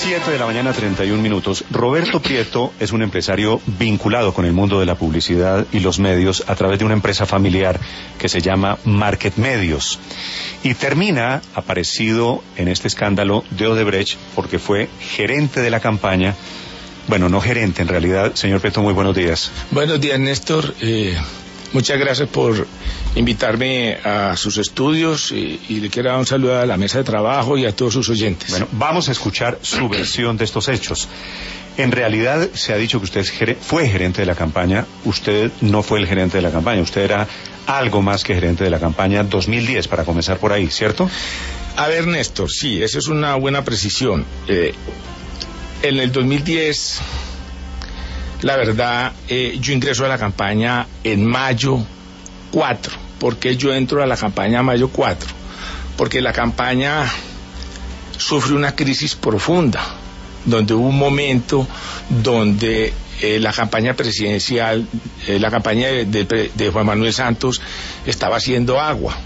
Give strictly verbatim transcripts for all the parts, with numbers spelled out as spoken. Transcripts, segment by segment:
siete de la mañana, treinta y un minutos. Roberto Prieto es un empresario vinculado con el mundo de la publicidad y los medios a través de una empresa familiar que se llama Market Medios. Y termina aparecido en este escándalo de Odebrecht porque fue gerente de la campaña. Bueno, no gerente en realidad. Señor Prieto, muy buenos días. Buenos días, Néstor. Eh, muchas gracias por invitarme a sus estudios y, y le quiero dar un saludo a la mesa de trabajo y a todos sus oyentes. Bueno, vamos a escuchar su versión de estos hechos. En realidad se ha dicho que usted es ger- fue gerente de la campaña. Usted no fue el gerente de la campaña. Usted era algo más que gerente de la campaña dos mil diez, para comenzar por ahí, ¿cierto? A ver, Néstor, sí, esa es una buena precisión. Eh, en el dos mil diez, la verdad, eh, yo ingreso a la campaña en mayo cuatro. ¿Por qué yo entro a la campaña mayo cuatro? Porque la campaña sufre una crisis profunda, donde hubo un momento donde eh, la campaña presidencial, eh, la campaña de, de, de Juan Manuel Santos estaba haciendo agua.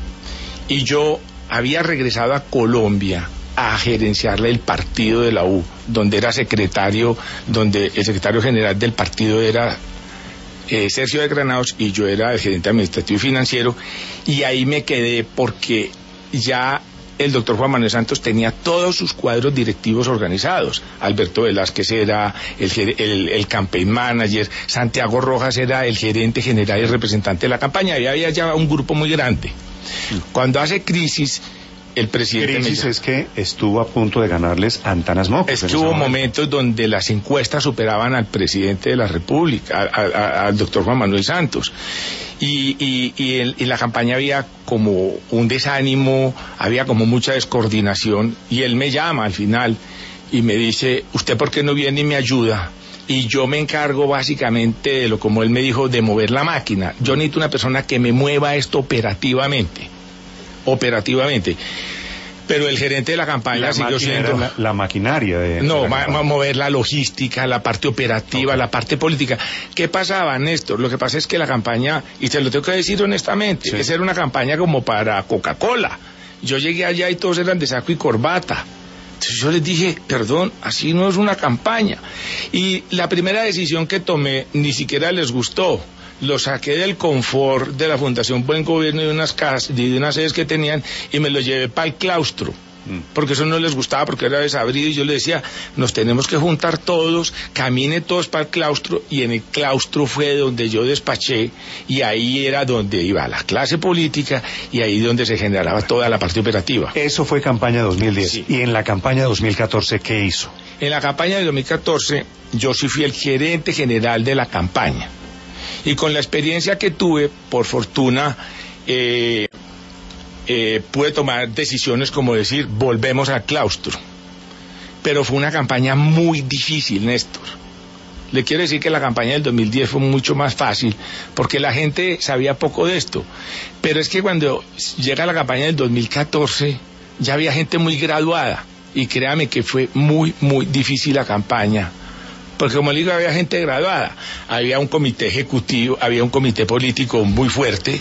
Y yo había regresado a Colombia a gerenciarle el partido de la U, donde era secretario, donde el secretario general del partido era eh, Sergio de Granados y yo era el gerente administrativo y financiero, y ahí me quedé porque ya el doctor Juan Manuel Santos tenía todos sus cuadros directivos organizados. Alberto Velázquez era el, el, el campaign manager, Santiago Rojas era el gerente general y representante de la campaña, y había ya un grupo muy grande. Cuando hace crisis, el presidente... Crisis es que estuvo a punto de ganarles a Antanas Mocos. Es que hubo momentos donde las encuestas superaban al presidente de la República, a, a, al doctor Juan Manuel Santos. Y, y, y en, en la campaña había como un desánimo, había como mucha descoordinación, y él me llama al final y me dice, ¿usted por qué no viene y me ayuda? Y yo me encargo básicamente de lo, como él me dijo, de mover la máquina. Yo necesito una persona que me mueva esto operativamente, operativamente. Pero el gerente de la campaña la siguió siendo... La, la maquinaria de... No, de ma, ma, mover la logística, la parte operativa, okay. La parte política. ¿Qué pasaba, Néstor? Lo que pasa es que la campaña, y te lo tengo que decir honestamente, sí. Esa era una campaña como para Coca-Cola. Yo llegué allá y todos eran de saco y corbata. Entonces yo les dije, perdón, así no es una campaña. Y la primera decisión que tomé ni siquiera les gustó. Lo saqué del confort de la Fundación Buen Gobierno y de unas casas, de unas sedes que tenían, y me lo llevé para el claustro, porque eso no les gustaba, porque era desabrido, y yo les decía, nos tenemos que juntar todos, camine todos para el claustro, y en el claustro fue donde yo despaché, y ahí era donde iba la clase política, y ahí donde se generaba toda la parte operativa. Eso fue campaña dos mil diez, sí. Y en la campaña dos mil catorce, ¿qué hizo? En la campaña de dos mil catorce, yo sí fui el gerente general de la campaña. Y con la experiencia que tuve, por fortuna, eh, eh, pude tomar decisiones como decir, volvemos al claustro. Pero fue una campaña muy difícil, Néstor. Le quiero decir que la campaña del dos mil diez fue mucho más fácil, porque la gente sabía poco de esto. Pero es que cuando llega la campaña del dos mil catorce, ya había gente muy graduada. Y créame que fue muy, muy difícil la campaña. Porque como le digo, había gente graduada, había un comité ejecutivo, había un comité político muy fuerte,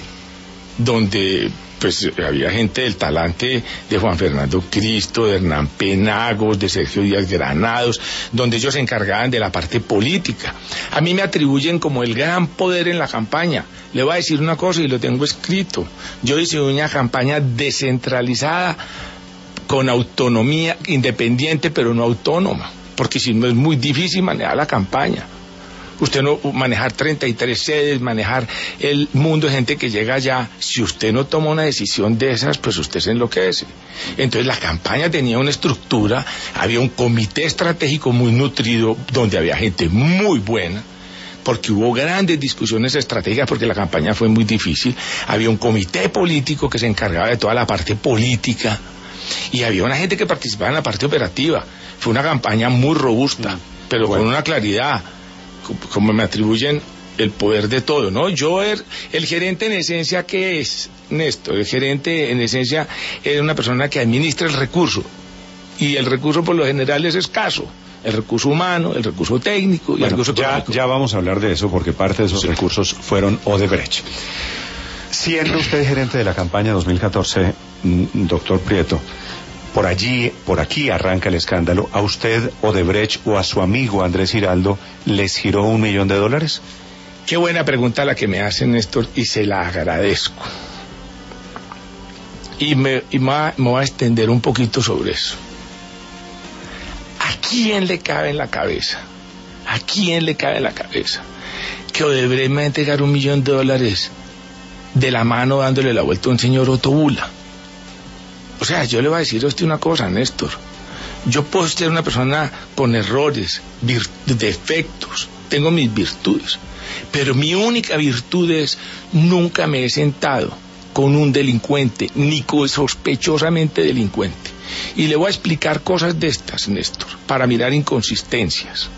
donde pues había gente del talante de Juan Fernando Cristo, de Hernán Penagos, de Sergio Díaz Granados, donde ellos se encargaban de la parte política. A mí me atribuyen como el gran poder en la campaña. Le voy a decir una cosa y lo tengo escrito. Yo hice una campaña descentralizada, con autonomía, independiente, pero no autónoma. Porque si no es muy difícil manejar la campaña. Usted no manejar treinta y tres sedes, manejar el mundo de gente que llega allá, si usted no toma una decisión de esas, pues usted se enloquece. Entonces la campaña tenía una estructura, había un comité estratégico muy nutrido, donde había gente muy buena, porque hubo grandes discusiones estratégicas, porque la campaña fue muy difícil. Había un comité político que se encargaba de toda la parte política, y había una gente que participaba en la parte operativa. Fue una campaña muy robusta, mm. pero bueno, con una claridad, como me atribuyen el poder de todo, ¿no? Yo, er, el gerente en esencia, ¿qué es, Néstor? El gerente en esencia es una persona que administra el recurso, y el recurso por lo general es escaso. El recurso humano, el recurso técnico y bueno, el recurso ya, económico. Ya vamos a hablar de eso, porque parte de esos sí. recursos fueron Odebrecht. Siendo usted gerente de la campaña dos mil catorce, doctor Prieto, por allí, por aquí arranca el escándalo. ¿A usted, Odebrecht, o a su amigo Andrés Giraldo les giró un millón de dólares? Qué buena pregunta la que me hacen, Néstor, y se la agradezco. Y me, y me, va, me voy a extender un poquito sobre eso. ¿A quién le cabe en la cabeza? ¿A quién le cabe en la cabeza que Odebrecht me va a entregar un millón de dólares de la mano dándole la vuelta a un señor Otto Bula? O sea, yo le voy a decir a usted una cosa, Néstor. Yo puedo ser una persona con errores, defectos, tengo mis virtudes, pero mi única virtud es nunca me he sentado con un delincuente, ni con sospechosamente delincuente. Y le voy a explicar cosas de estas, Néstor, para mirar inconsistencias.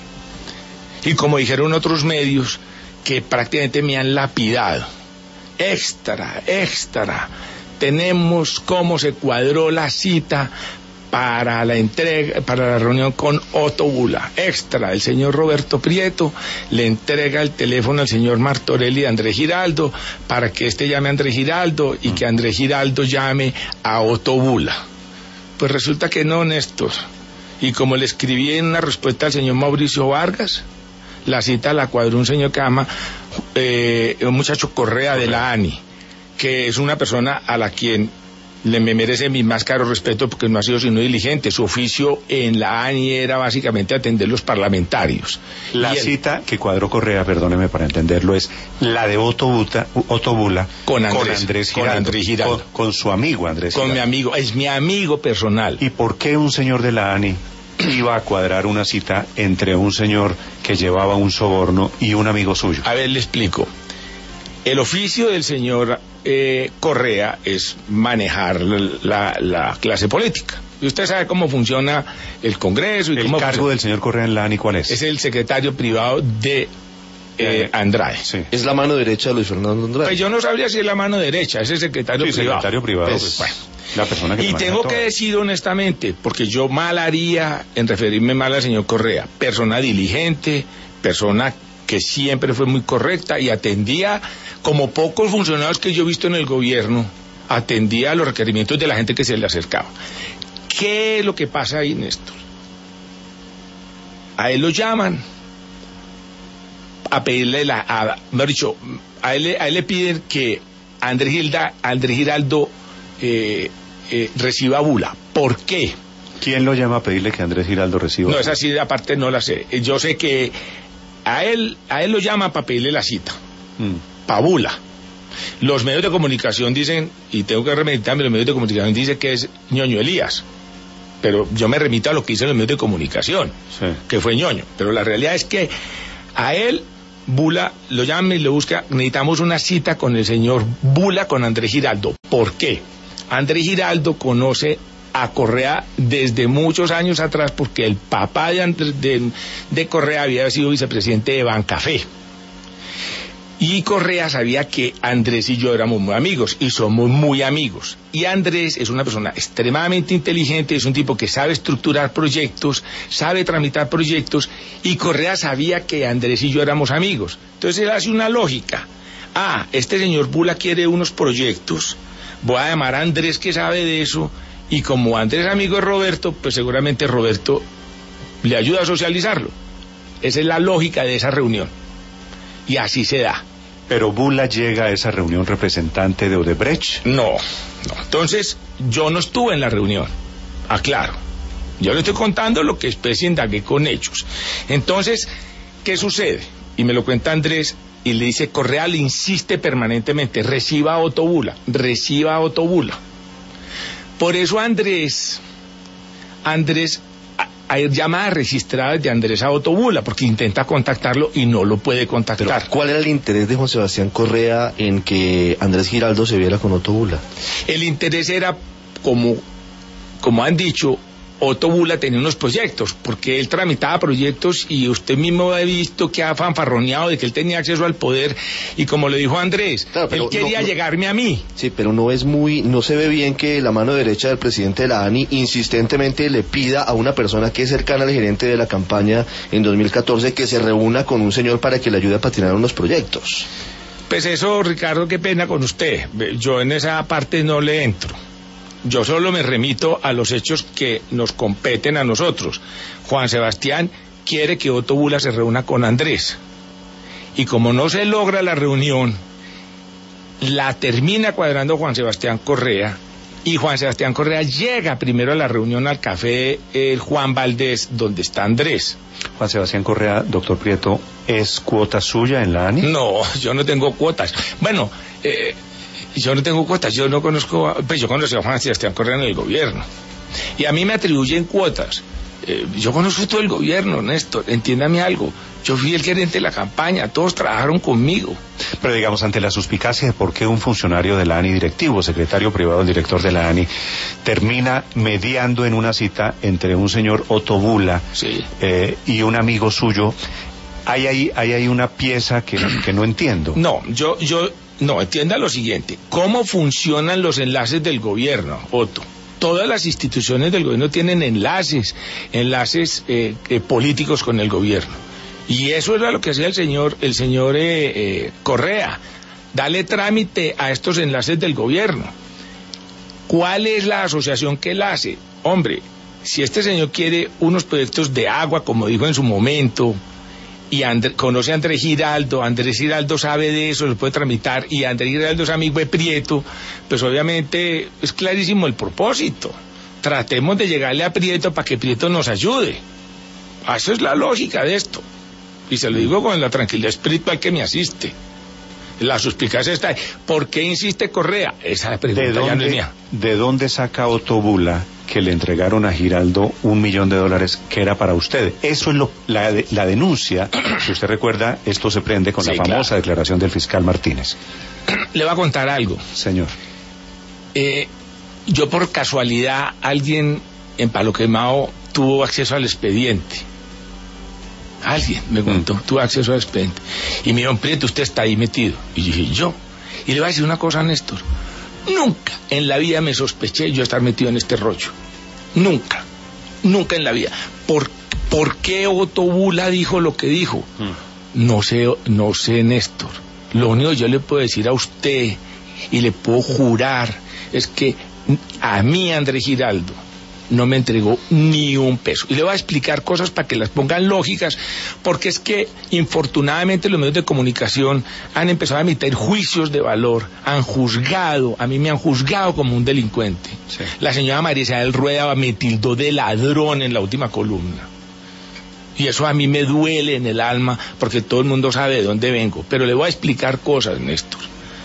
Y como dijeron otros medios, que prácticamente me han lapidado. Extra, extra. Tenemos cómo se cuadró la cita para la entrega, para la reunión con Otto Bula. Extra, el señor Roberto Prieto le entrega el teléfono al señor Martorelli de Andrés Giraldo para que éste llame a Andrés Giraldo y que Andrés Giraldo llame a Otto Bula. Pues resulta que no, Néstor. Y como le escribí en una respuesta al señor Mauricio Vargas, la cita la cuadró un señor que llama eh, un muchacho Correa de la ANI, que es una persona a la quien le me merece mi más caro respeto porque no ha sido sino diligente. Su oficio en la ANI era básicamente atender los parlamentarios. La y cita el... que cuadró Correa, perdóneme para entenderlo, es la de Otto, Buta, Otto Bula con Andrés, con Andrés Giraldo, con, Andrés Giraldo. Con, con su amigo Andrés con Giraldo. mi amigo, es mi amigo personal. ¿Y por qué un señor de la ANI iba a cuadrar una cita entre un señor que llevaba un soborno y un amigo suyo? A ver, le explico. El oficio del señor eh, Correa es manejar la, la clase política. Y usted sabe cómo funciona el Congreso. Y ¿El cómo cargo funciona. del señor Correa en la ANI cuál es? Es el secretario privado de eh, Andrade. Sí. Es la mano derecha de Luis Fernando Andrade. Pues yo no sabría si es la mano derecha, es el secretario sí, privado. secretario privado. Pues, pues, bueno. La persona que y tengo todo. que decir honestamente, porque yo mal haría en referirme mal al señor Correa, persona diligente, persona que siempre fue muy correcta y atendía, como pocos funcionarios que yo he visto en el gobierno, atendía a los requerimientos de la gente que se le acercaba. ¿Qué es lo que pasa ahí, Néstor? A él lo llaman a pedirle la, a, mejor dicho, a él, a él le piden que Andrés, Gilda, Andrés Giraldo eh, eh, reciba Bula. ¿Por qué? ¿Quién lo llama a pedirle que Andrés Giraldo reciba? No, esa sí, aparte no la sé. Yo sé que a él, a él lo llaman para pedirle la cita. Mm. Pa' Bula. Los medios de comunicación dicen, y tengo que remitirme, los medios de comunicación dicen que es Ñoño Elías. Pero yo me remito a lo que dicen los medios de comunicación, sí, que fue Ñoño. Pero la realidad es que a él, Bula, lo llama y le busca, necesitamos una cita con el señor Bula, con Andrés Giraldo. ¿Por qué? Andrés Giraldo conoce a Correa desde muchos años atrás porque el papá de, Andrés, de, de Correa había sido vicepresidente de Bancafé. Y Correa sabía que Andrés y yo éramos muy amigos, y somos muy amigos. Y Andrés es una persona extremadamente inteligente, es un tipo que sabe estructurar proyectos, sabe tramitar proyectos, y Correa sabía que Andrés y yo éramos amigos. Entonces él hace una lógica. Ah, este señor Bula quiere unos proyectos, voy a llamar a Andrés que sabe de eso, y como Andrés es amigo de Roberto, pues seguramente Roberto le ayuda a socializarlo. Esa es la lógica de esa reunión. Y así se da. ¿Pero Bula llega a esa reunión representante de Odebrecht? No, no. Entonces, yo no estuve en la reunión. Aclaro. Yo le estoy contando lo que después indagué con hechos. Entonces, ¿qué sucede? Y me lo cuenta Andrés, y le dice, Correa le insiste permanentemente, reciba a Otto Bula, reciba a Otto Bula. Por eso Andrés, Andrés... hay llamadas registradas de Andrés a Otto Bula porque intenta contactarlo y no lo puede contactar. Pero, ¿cuál era el interés de Juan Sebastián Correa en que Andrés Giraldo se viera con Otto Bula? El interés era, como, como han dicho, Otto Bula tenía unos proyectos, porque él tramitaba proyectos y usted mismo ha visto que ha fanfarroneado de que él tenía acceso al poder, y como le dijo Andrés, claro, él quería no, no, llegarme a mí. Sí, pero no es muy, no se ve bien que la mano derecha del presidente de la ANI insistentemente le pida a una persona que es cercana al gerente de la campaña en dos mil catorce que se reúna con un señor para que le ayude a patinar unos proyectos. Pues eso, Ricardo, qué pena con usted, yo en esa parte no le entro. Yo solo me remito a los hechos que nos competen a nosotros. Juan Sebastián quiere que Otto Bula se reúna con Andrés. Y como no se logra la reunión, la termina cuadrando Juan Sebastián Correa, y Juan Sebastián Correa llega primero a la reunión al café el Juan Valdés, donde está Andrés. Juan Sebastián Correa, doctor Prieto, ¿es cuota suya en la A N I? No, yo no tengo cuotas. Bueno, eh, yo no tengo cuotas, yo no conozco, pues yo conocí a Juan Sebastián Correa en el gobierno. Y a mí me atribuyen cuotas. Eh, yo conozco todo el gobierno, Néstor, entiéndame algo. Yo fui el gerente de la campaña, todos trabajaron conmigo. Pero digamos, ante la suspicacia de por qué un funcionario de la A N I, directivo, secretario privado del director de la A N I, termina mediando en una cita entre un señor Otto Bula sí. eh, y un amigo suyo, hay ahí, hay ahí una pieza que, que no entiendo. No, yo, yo, no, entienda lo siguiente. ¿Cómo funcionan los enlaces del gobierno, Otto? Todas las instituciones del gobierno tienen enlaces, enlaces eh, eh, políticos con el gobierno. Y eso era lo que hacía el señor, el señor eh, eh, Correa, darle trámite a estos enlaces del gobierno. ¿Cuál es la asociación que él hace? Hombre, si este señor quiere unos proyectos de agua, como dijo en su momento, y André, conoce a Andrés Giraldo, Andrés Giraldo sabe de eso, lo puede tramitar, y Andrés Giraldo es amigo de Prieto, pues obviamente es clarísimo el propósito. Tratemos de llegarle a Prieto para que Prieto nos ayude. Eso es la lógica de esto. Y se lo digo con la tranquilidad espiritual que me asiste. La suspicacia está ahí. ¿Por qué insiste Correa? Esa pregunta ¿De dónde, ya no es mía. ¿De dónde saca Otto Bula que le entregaron a Giraldo un millón de dólares que era para usted? Eso es lo, la, la denuncia. Si usted recuerda, esto se prende con sí, la famosa claro. declaración del fiscal Martínez. Le voy a contar algo. Señor. Eh, yo por casualidad, alguien en Palo Quemado tuvo acceso al expediente. Alguien me contó, tuve acceso al expediente. Y me dijo, Prieto, usted está ahí metido. Y dije, ¿yo? Y le voy a decir una cosa, Néstor. Nunca en la vida me sospeché yo estar metido en este rollo. Nunca. Nunca en la vida. ¿Por, ¿por qué Otto Bula dijo lo que dijo? Mm. No sé, no sé, Néstor. Lo único que yo le puedo decir a usted, y le puedo jurar, es que a mí, Andrés Giraldo, no me entregó ni un peso. Y le voy a explicar cosas para que las pongan lógicas, porque es que infortunadamente los medios de comunicación han empezado a emitir juicios de valor, han juzgado, a mí me han juzgado como un delincuente. Sí. La señora María Isabel Rueda me tildó de ladrón en la última columna. Y eso a mí me duele en el alma, porque todo el mundo sabe de dónde vengo. Pero le voy a explicar cosas, Néstor.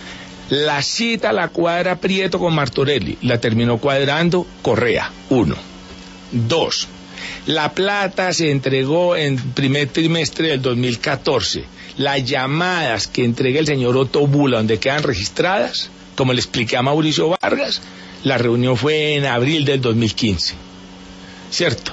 La cita la cuadra Prieto con Martorelli, la terminó cuadrando Correa, uno. Dos, la plata se entregó en primer trimestre del dos mil catorce. Las llamadas que entrega el señor Otto Bula, donde quedan registradas, como le expliqué a Mauricio Vargas, la reunión fue en abril del dos mil quince. ¿Cierto?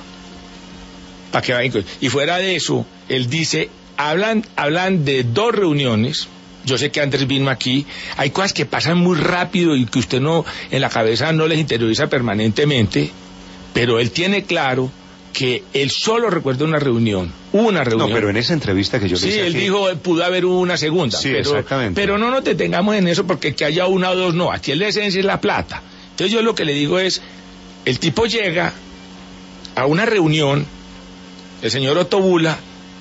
Para que vayan. Y fuera de eso, él dice, hablan, hablan de dos reuniones. Yo sé que Andrés vino aquí, hay cosas que pasan muy rápido y que usted no, en la cabeza no les interioriza permanentemente, pero él tiene claro que él solo recuerda una reunión, una reunión. No, pero en esa entrevista que yo sí, le hice él aquí... dijo, pudo haber una segunda, sí, pero, exactamente. pero no nos detengamos en eso porque que haya una o dos, no, aquí la esencia es la plata. Entonces yo lo que le digo es, el tipo llega a una reunión, el señor Otto Bula,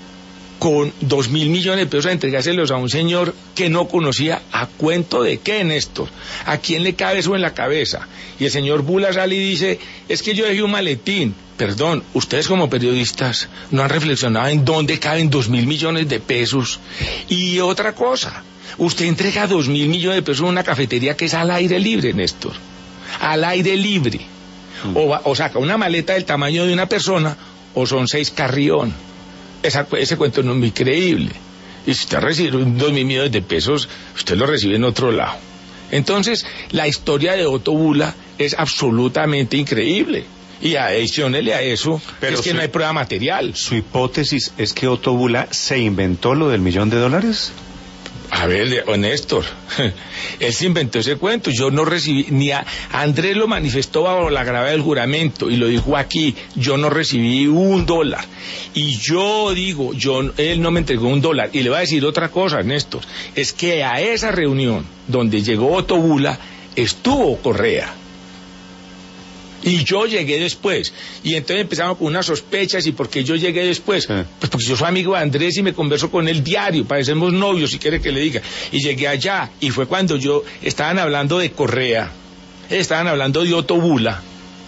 con dos mil millones de pesos a entregárselos a un señor que no conocía. ¿A cuento de qué, Néstor? ¿A quién le cabe eso en la cabeza? Y el señor Bula sale y dice, es que yo dejé un maletín. Perdón, ustedes como periodistas no han reflexionado en dónde caben dos mil millones de pesos. Y otra cosa, usted entrega dos mil millones de pesos a una cafetería que es al aire libre, Néstor. Al aire libre. Mm. O, va, o saca una maleta del tamaño de una persona, o son seis carrión. Esa, ese cuento no es muy creíble. Y si usted recibe dos mil millones de pesos, usted lo recibe en otro lado. Entonces, la historia de Otto Bula es absolutamente increíble. Y adicionele a eso, pero es que su, no hay prueba material. ¿Su hipótesis es que Otto Bula se inventó lo del millón de dólares? A ver, Néstor, él se inventó ese cuento. Yo no recibí, ni a Andrés lo manifestó bajo la gravedad del juramento y lo dijo aquí, yo no recibí un dólar. Y yo digo, yo él no me entregó un dólar. Y le voy a decir otra cosa, Néstor, es que a esa reunión donde llegó Otto Bula estuvo Correa. Y yo llegué después. Y entonces empezamos con unas sospechas. ¿Y por qué yo llegué después? Sí. Pues porque yo soy amigo de Andrés y me converso con él diario. Parecemos novios, si quiere que le diga. Y llegué allá. Y fue cuando yo... Estaban hablando de Correa. Estaban hablando de Otto Bula.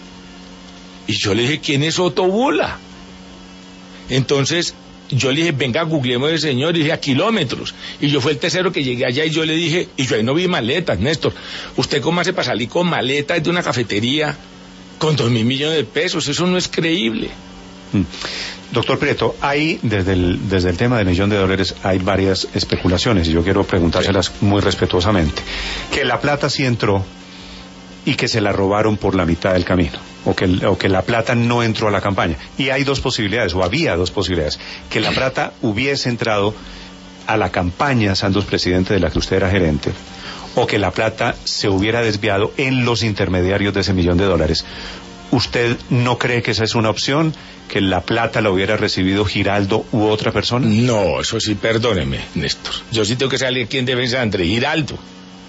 Y yo le dije, ¿quién es Otto Bula? Entonces... Yo le dije, venga, googleemos el señor, y dije, a kilómetros. Y yo fui el tercero que llegué allá y yo le dije, y yo ahí no vi maletas, Néstor. ¿Usted cómo hace para salir con maletas de una cafetería con dos mil millones de pesos? Eso no es creíble. Mm. Doctor Prieto, hay, desde el, desde el tema del millón de dólares, hay varias especulaciones, y yo quiero preguntárselas muy respetuosamente. Que la plata sí entró y que se la robaron por la mitad del camino. O que, o que la plata no entró a la campaña. Y hay dos posibilidades, o había dos posibilidades. Que la plata hubiese entrado a la campaña Santos presidente de la que usted era gerente, o que la plata se hubiera desviado en los intermediarios de ese millón de dólares. ¿Usted no cree que esa es una opción? ¿Que la plata la hubiera recibido Giraldo u otra persona? No, eso sí, perdóneme, Néstor. Yo sí tengo que salir aquí en defensa de Andrés Giraldo.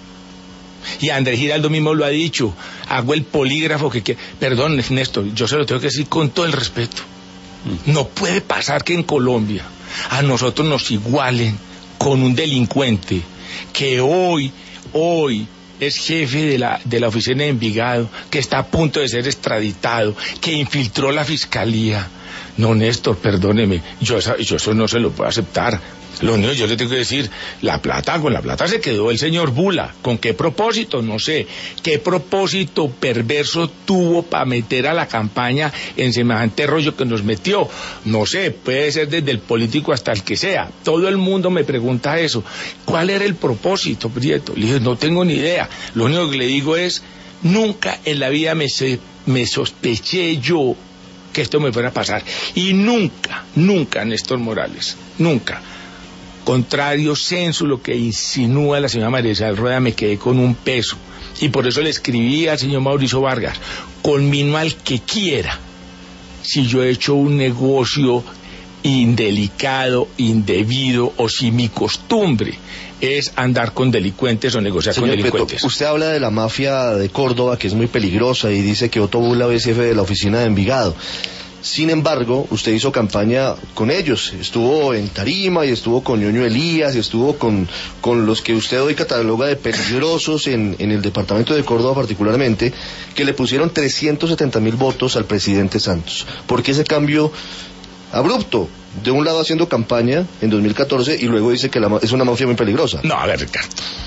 Y Andrés Giraldo mismo lo ha dicho, hago el polígrafo que quiere. Perdón, Néstor, yo se lo tengo que decir con todo el respeto. No puede pasar que en Colombia a nosotros nos igualen con un delincuente que hoy, hoy es jefe de la, de la oficina de Envigado, que está a punto de ser extraditado, que infiltró la fiscalía. No, Néstor, perdóneme, yo, esa, yo eso no se lo puedo aceptar. Lo único que yo le tengo que decir, la plata, con la plata se quedó el señor Bula. ¿Con qué propósito? No sé. ¿Qué propósito perverso tuvo para meter a la campaña en semejante rollo que nos metió? No sé, puede ser desde el político hasta el que sea. Todo el mundo me pregunta eso. ¿Cuál era el propósito, Prieto? Le dije, no tengo ni idea. Lo único que le digo es, nunca en la vida me, me sospeché yo que esto me fuera a pasar. Y nunca, nunca, Néstor Morales, nunca. Contrario censo lo que insinúa la señora María Isabel Rueda, me quedé con un peso. Y por eso le escribí al señor Mauricio Vargas, conmino al que quiera, si yo he hecho un negocio indelicado, indebido, o si mi costumbre es andar con delincuentes o negociar señor con delincuentes. Prieto, usted habla de la mafia de Córdoba, que es muy peligrosa, y dice que Otto Bula es jefe de la oficina de Envigado. Sin embargo, usted hizo campaña con ellos, estuvo en Tarima y estuvo con Ñoño Elías y estuvo con, con los que usted hoy cataloga de peligrosos en, en el departamento de Córdoba particularmente, que le pusieron trescientos setenta mil votos al presidente Santos. ¿Por qué ese cambio abrupto? De un lado haciendo campaña en dos mil catorce y luego dice que la, es una mafia muy peligrosa. No, a ver, Ricardo,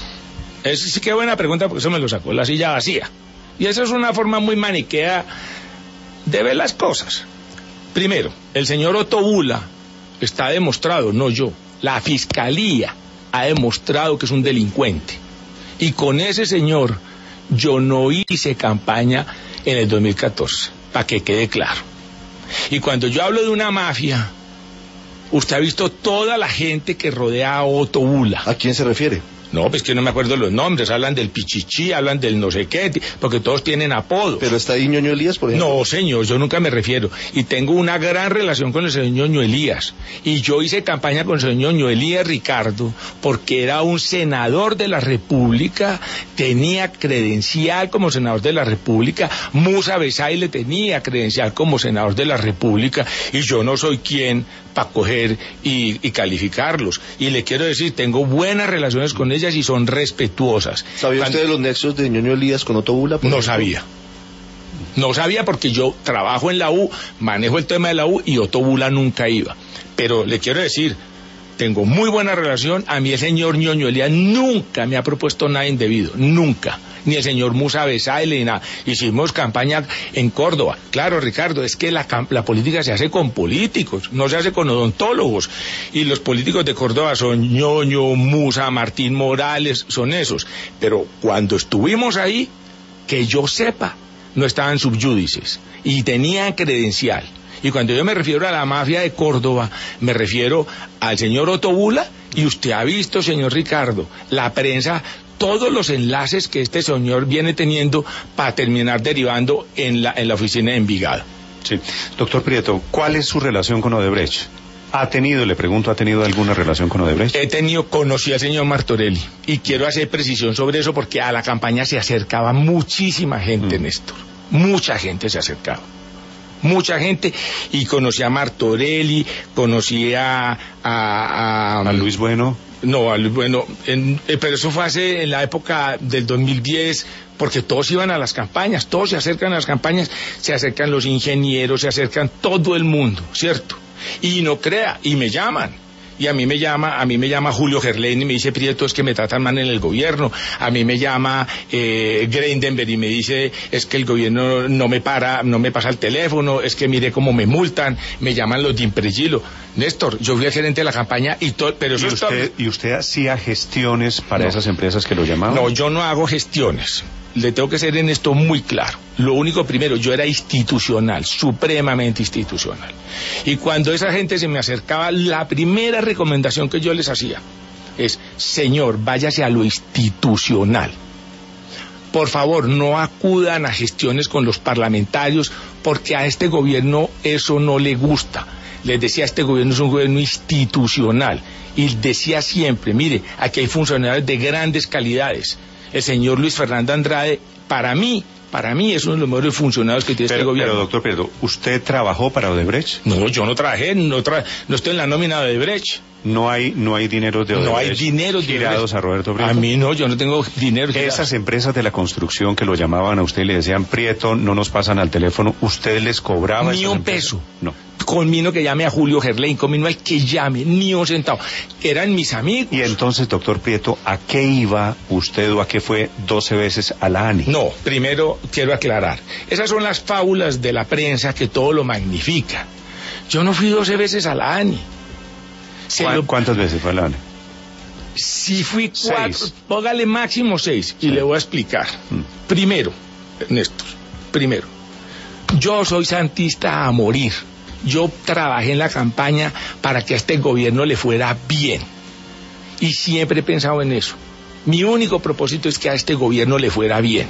eso sí que buena pregunta, porque eso me lo sacó la silla vacía. Y esa es una forma muy maniquea de ver las cosas. Primero, el señor Otto Bula está demostrado, no yo, la fiscalía ha demostrado que es un delincuente. Y con ese señor yo no hice campaña en el dos mil catorce, para que quede claro. Y cuando yo hablo de una mafia, usted ha visto toda la gente que rodea a Otto Bula. ¿A quién se refiere? No, pues que no me acuerdo los nombres, hablan del Pichichi, hablan del no sé qué, porque todos tienen apodos. ¿Pero está ahí Ñoño Elías, por ejemplo? No, señor, yo nunca me refiero. Y tengo una gran relación con el señor Ñoño Elías. Y yo hice campaña con el señor Ñoño Elías Ricardo, porque era un senador de la República, tenía credencial como senador de la República, Musa Besaile tenía credencial como senador de la República, y yo no soy quien para coger y, y calificarlos. Y le quiero decir, tengo buenas relaciones con ellos y son respetuosas. ¿Sabía Cuando... usted de los nexos de Ñoño Elías con Otto Bula? No ejemplo? sabía. No sabía porque yo trabajo en la U, manejo el tema de la U y Otto Bula nunca iba. Pero le quiero decir, tengo muy buena relación. A mí el señor Ñoño Elías nunca me ha propuesto nada indebido, nunca. Ni el señor Musa Besaile, ni nada. Hicimos campaña en Córdoba. Claro, Ricardo, es que la, la política se hace con políticos, no se hace con odontólogos. Y los políticos de Córdoba son Ñoño, Musa, Martín Morales, son esos. Pero cuando estuvimos ahí, que yo sepa, no estaban subyúdices y tenían credencial. Y cuando yo me refiero a la mafia de Córdoba, me refiero al señor Otto Bula, y usted ha visto, señor Ricardo, la prensa, todos los enlaces que este señor viene teniendo para terminar derivando en la, en la oficina de Envigado. Sí. Doctor Prieto, ¿cuál es su relación con Odebrecht? ¿Ha tenido, le pregunto, ha tenido alguna relación con Odebrecht? He tenido, conocí al señor Martorelli, y quiero hacer precisión sobre eso porque a la campaña se acercaba muchísima gente, mm. Néstor. mucha gente se acercaba. Mucha gente, y conocí a Martorelli, conocí a... A, a, ¿A Luis Bueno? No, a Luis Bueno, en, eh, pero eso fue hace, en la época del dos mil diez, porque todos iban a las campañas, todos se acercan a las campañas, se acercan los ingenieros, se acercan todo el mundo, ¿cierto? Y no crea, y me llaman. Y a mí me llama, a mí me llama Julio Gerlain y me dice, Prieto, es que me tratan mal en el gobierno. A mí me llama eh, Greidenberg y me dice, es que el gobierno no me para, no me pasa el teléfono, es que mire cómo me multan, me llaman los de Impregilo. Néstor, yo fui el gerente de la campaña y todo, pero eso ¿Y usted, está... ¿Y usted hacía gestiones para No. esas empresas que lo llamaban? No, yo no hago gestiones. Le tengo que ser en esto muy claro. Lo único primero, yo era institucional, supremamente institucional. Y cuando esa gente se me acercaba, la primera recomendación que yo les hacía es, señor, váyase a lo institucional. Por favor, no acudan a gestiones con los parlamentarios, porque a este gobierno eso no le gusta. Les decía, este gobierno es un gobierno institucional. Y decía siempre, mire, aquí hay funcionarios de grandes calidades. El señor Luis Fernando Andrade, para mí, para mí es uno de los mejores funcionarios que tiene pero, este gobierno. Pero, doctor Prieto, ¿usted trabajó para Odebrecht? No, yo no trabajé, no, tra no estoy en la nómina de Odebrecht. No hay, no hay dinero de Odebrecht. No hay dinero de girados Odebrecht. a Roberto Prieto. A mí no, yo no tengo dinero. Esas empresas de la construcción que lo llamaban a usted y le decían, Prieto, no nos pasan al teléfono, ¿usted les cobraba? Ni un empresas? peso. No. Conmino que llame a Julio Gerlain, conmino al que llame, ni un centavo. Eran mis amigos. Y entonces, doctor Prieto, ¿a qué iba usted o a qué fue doce veces a la ANI? No, primero quiero aclarar. Esas son las fábulas de la prensa que todo lo magnifica. Yo no fui doce veces a la ANI. Se ¿Cuántas, lo... ¿Cuántas veces fue a la ANI? Si fui cuatro, Seis. póngale máximo seis, y Sí. le voy a explicar. Mm. Primero, Néstor, primero, yo soy santista a morir. Yo trabajé en la campaña para que a este gobierno le fuera bien. Y siempre he pensado en eso. Mi único propósito es que a este gobierno le fuera bien.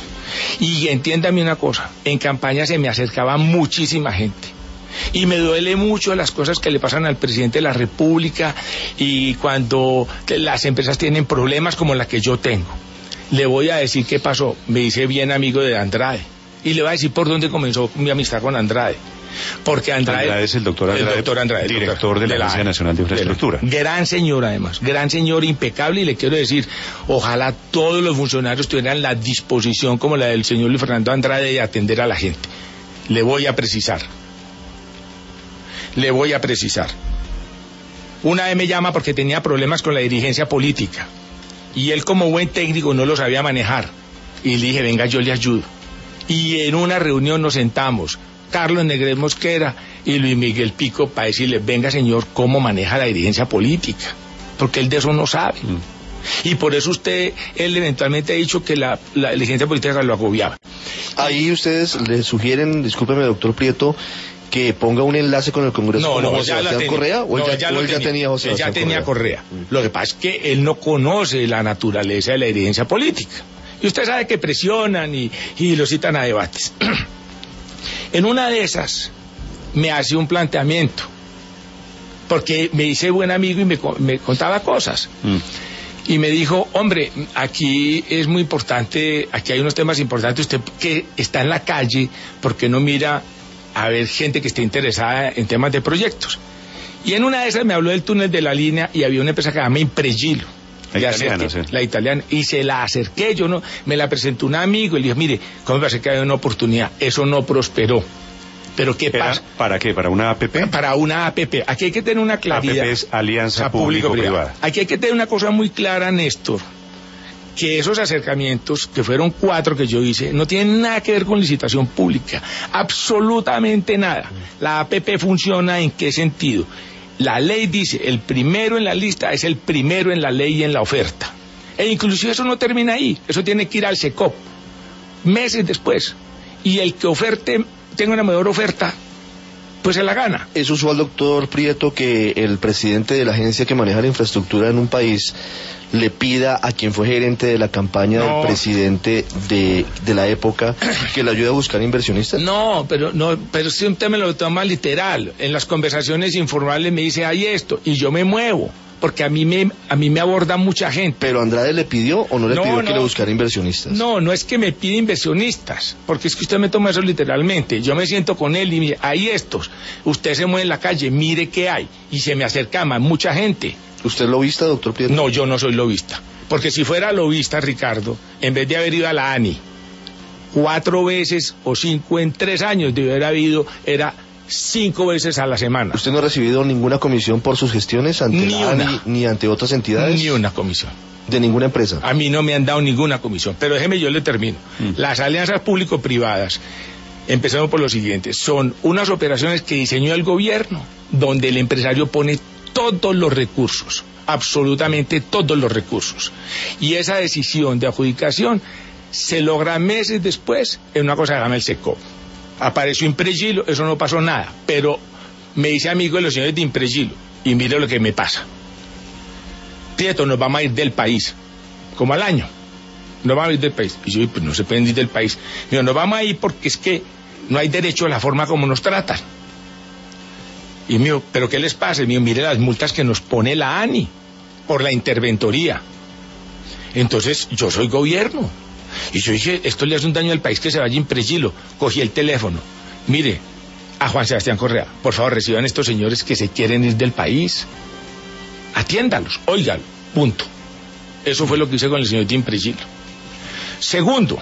Y entiéndame una cosa, en campaña se me acercaba muchísima gente. Y me duele mucho las cosas que le pasan al presidente de la República y cuando las empresas tienen problemas como la que yo tengo. Le voy a decir qué pasó. Me hice bien amigo de Andrade. Y le voy a decir por dónde comenzó mi amistad con Andrade. Porque Andrade, Andrade es el doctor Andrade, el doctor Andrade director doctor, de la de la Agencia Nacional de Infraestructura. De la, gran señor además, gran señor impecable, y le quiero decir, ojalá todos los funcionarios tuvieran la disposición como la del señor Luis Fernando Andrade de atender a la gente. Le voy a precisar. Le voy a precisar. Una vez me llama porque tenía problemas con la dirigencia política y él como buen técnico no lo sabía manejar y le dije, venga, yo le ayudo. Y en una reunión nos sentamos Carlos Negret Mosquera y Luis Miguel Pico para decirle, venga señor, ¿cómo maneja la dirigencia política? Porque él de eso no sabe. Mm. Y por eso usted, él eventualmente ha dicho que la, la dirigencia política lo agobiaba. Ahí ustedes le sugieren, discúlpeme doctor Prieto, que ponga un enlace con el Congreso no, con no, José ya Sebastián tenía, Correa, o no, él ya, ya, o lo él ya tenía, tenía José él ya Sebastián tenía Correa. Correa. Lo que pasa es que él no conoce la naturaleza de la dirigencia política. Y usted sabe que presionan y, y lo citan a debates. En una de esas me hace un planteamiento, porque me hice buen amigo y me, me contaba cosas. Mm. Y me dijo, hombre, aquí es muy importante, aquí hay unos temas importantes, usted que está en la calle, ¿por qué no mira a ver gente que esté interesada en temas de proyectos? Y en una de esas me habló del túnel de la línea y había una empresa que se llama Impregilo. La italiana, acerqué, sí. La italiana, y se la acerqué, yo no, me la presentó un amigo y le dije, mire, ¿cómo me parece que hay una oportunidad? Eso no prosperó. Pero ¿qué ¿Era pasa? ¿Para qué? ¿Para una A P P? Para una A P P. Aquí hay que tener una claridad. A P P es Alianza Público-Privada. Aquí hay que tener una cosa muy clara, Néstor, que esos acercamientos, que fueron cuatro que yo hice, no tienen nada que ver con licitación pública. Absolutamente nada. La A P P funciona ¿en qué sentido? La ley dice, el primero en la lista es el primero en la ley y en la oferta. E inclusive eso no termina ahí, eso tiene que ir al SECOP, meses después. Y el que oferte, tenga una mejor oferta, pues se la gana. ¿Es usual, doctor Prieto, que el presidente de la agencia que maneja la infraestructura en un país le pida a quien fue gerente de la campaña no. del presidente de, de la época que le ayude a buscar inversionistas? No, pero no, pero si usted me lo toma literal. En las conversaciones informales me dice, hay esto, y yo me muevo. porque a mí me a mí me aborda mucha gente. ¿Pero Andrade le pidió o no le no, pidió no, que le buscara inversionistas? No, no es que me pide inversionistas, porque es que usted me toma eso literalmente. Yo me siento con él y me dice, hay estos, usted se mueve en la calle, mire qué hay, y se me acerca más mucha gente. ¿Usted es lobista, doctor Prieto? No, yo no soy lobista, porque si fuera lobista, Ricardo, en vez de haber ido a la ANI cuatro veces o cinco en tres años, de haber habido, era cinco veces a la semana. ¿Usted no ha recibido ninguna comisión por sus gestiones ante Ni la ANI una. ni ante otras entidades? Ni una comisión. ¿De ninguna empresa? A mí no me han dado ninguna comisión, pero déjeme yo le termino. Mm. Las alianzas público-privadas, empezamos por lo siguiente, son unas operaciones que diseñó el gobierno, donde el empresario pone todos los recursos, absolutamente todos los recursos. Y esa decisión de adjudicación se logra meses después en una cosa que se llama el SECOP. Apareció Impregilo, eso no pasó nada, pero me hice amigo de los señores de Impregilo y mire lo que me pasa. Prieto, nos vamos a ir del país, como al año, nos vamos a ir del país. Y yo, pues no se pueden ir del país. Digo, nos vamos a ir porque es que no hay derecho a la forma como nos tratan. Y mío, ¿pero qué les pasa? Y mío, mire las multas que nos pone la ANI por la interventoría. Entonces, yo soy gobierno. Y yo dije, esto le hace un daño al país, que se vaya Impregilo. Cogí el teléfono. Mire, a Juan Sebastián Correa, por favor, reciban a estos señores que se quieren ir del país. Atiéndalos, óigalo, punto. Eso fue lo que hice con el señor de Impregilo. Segundo,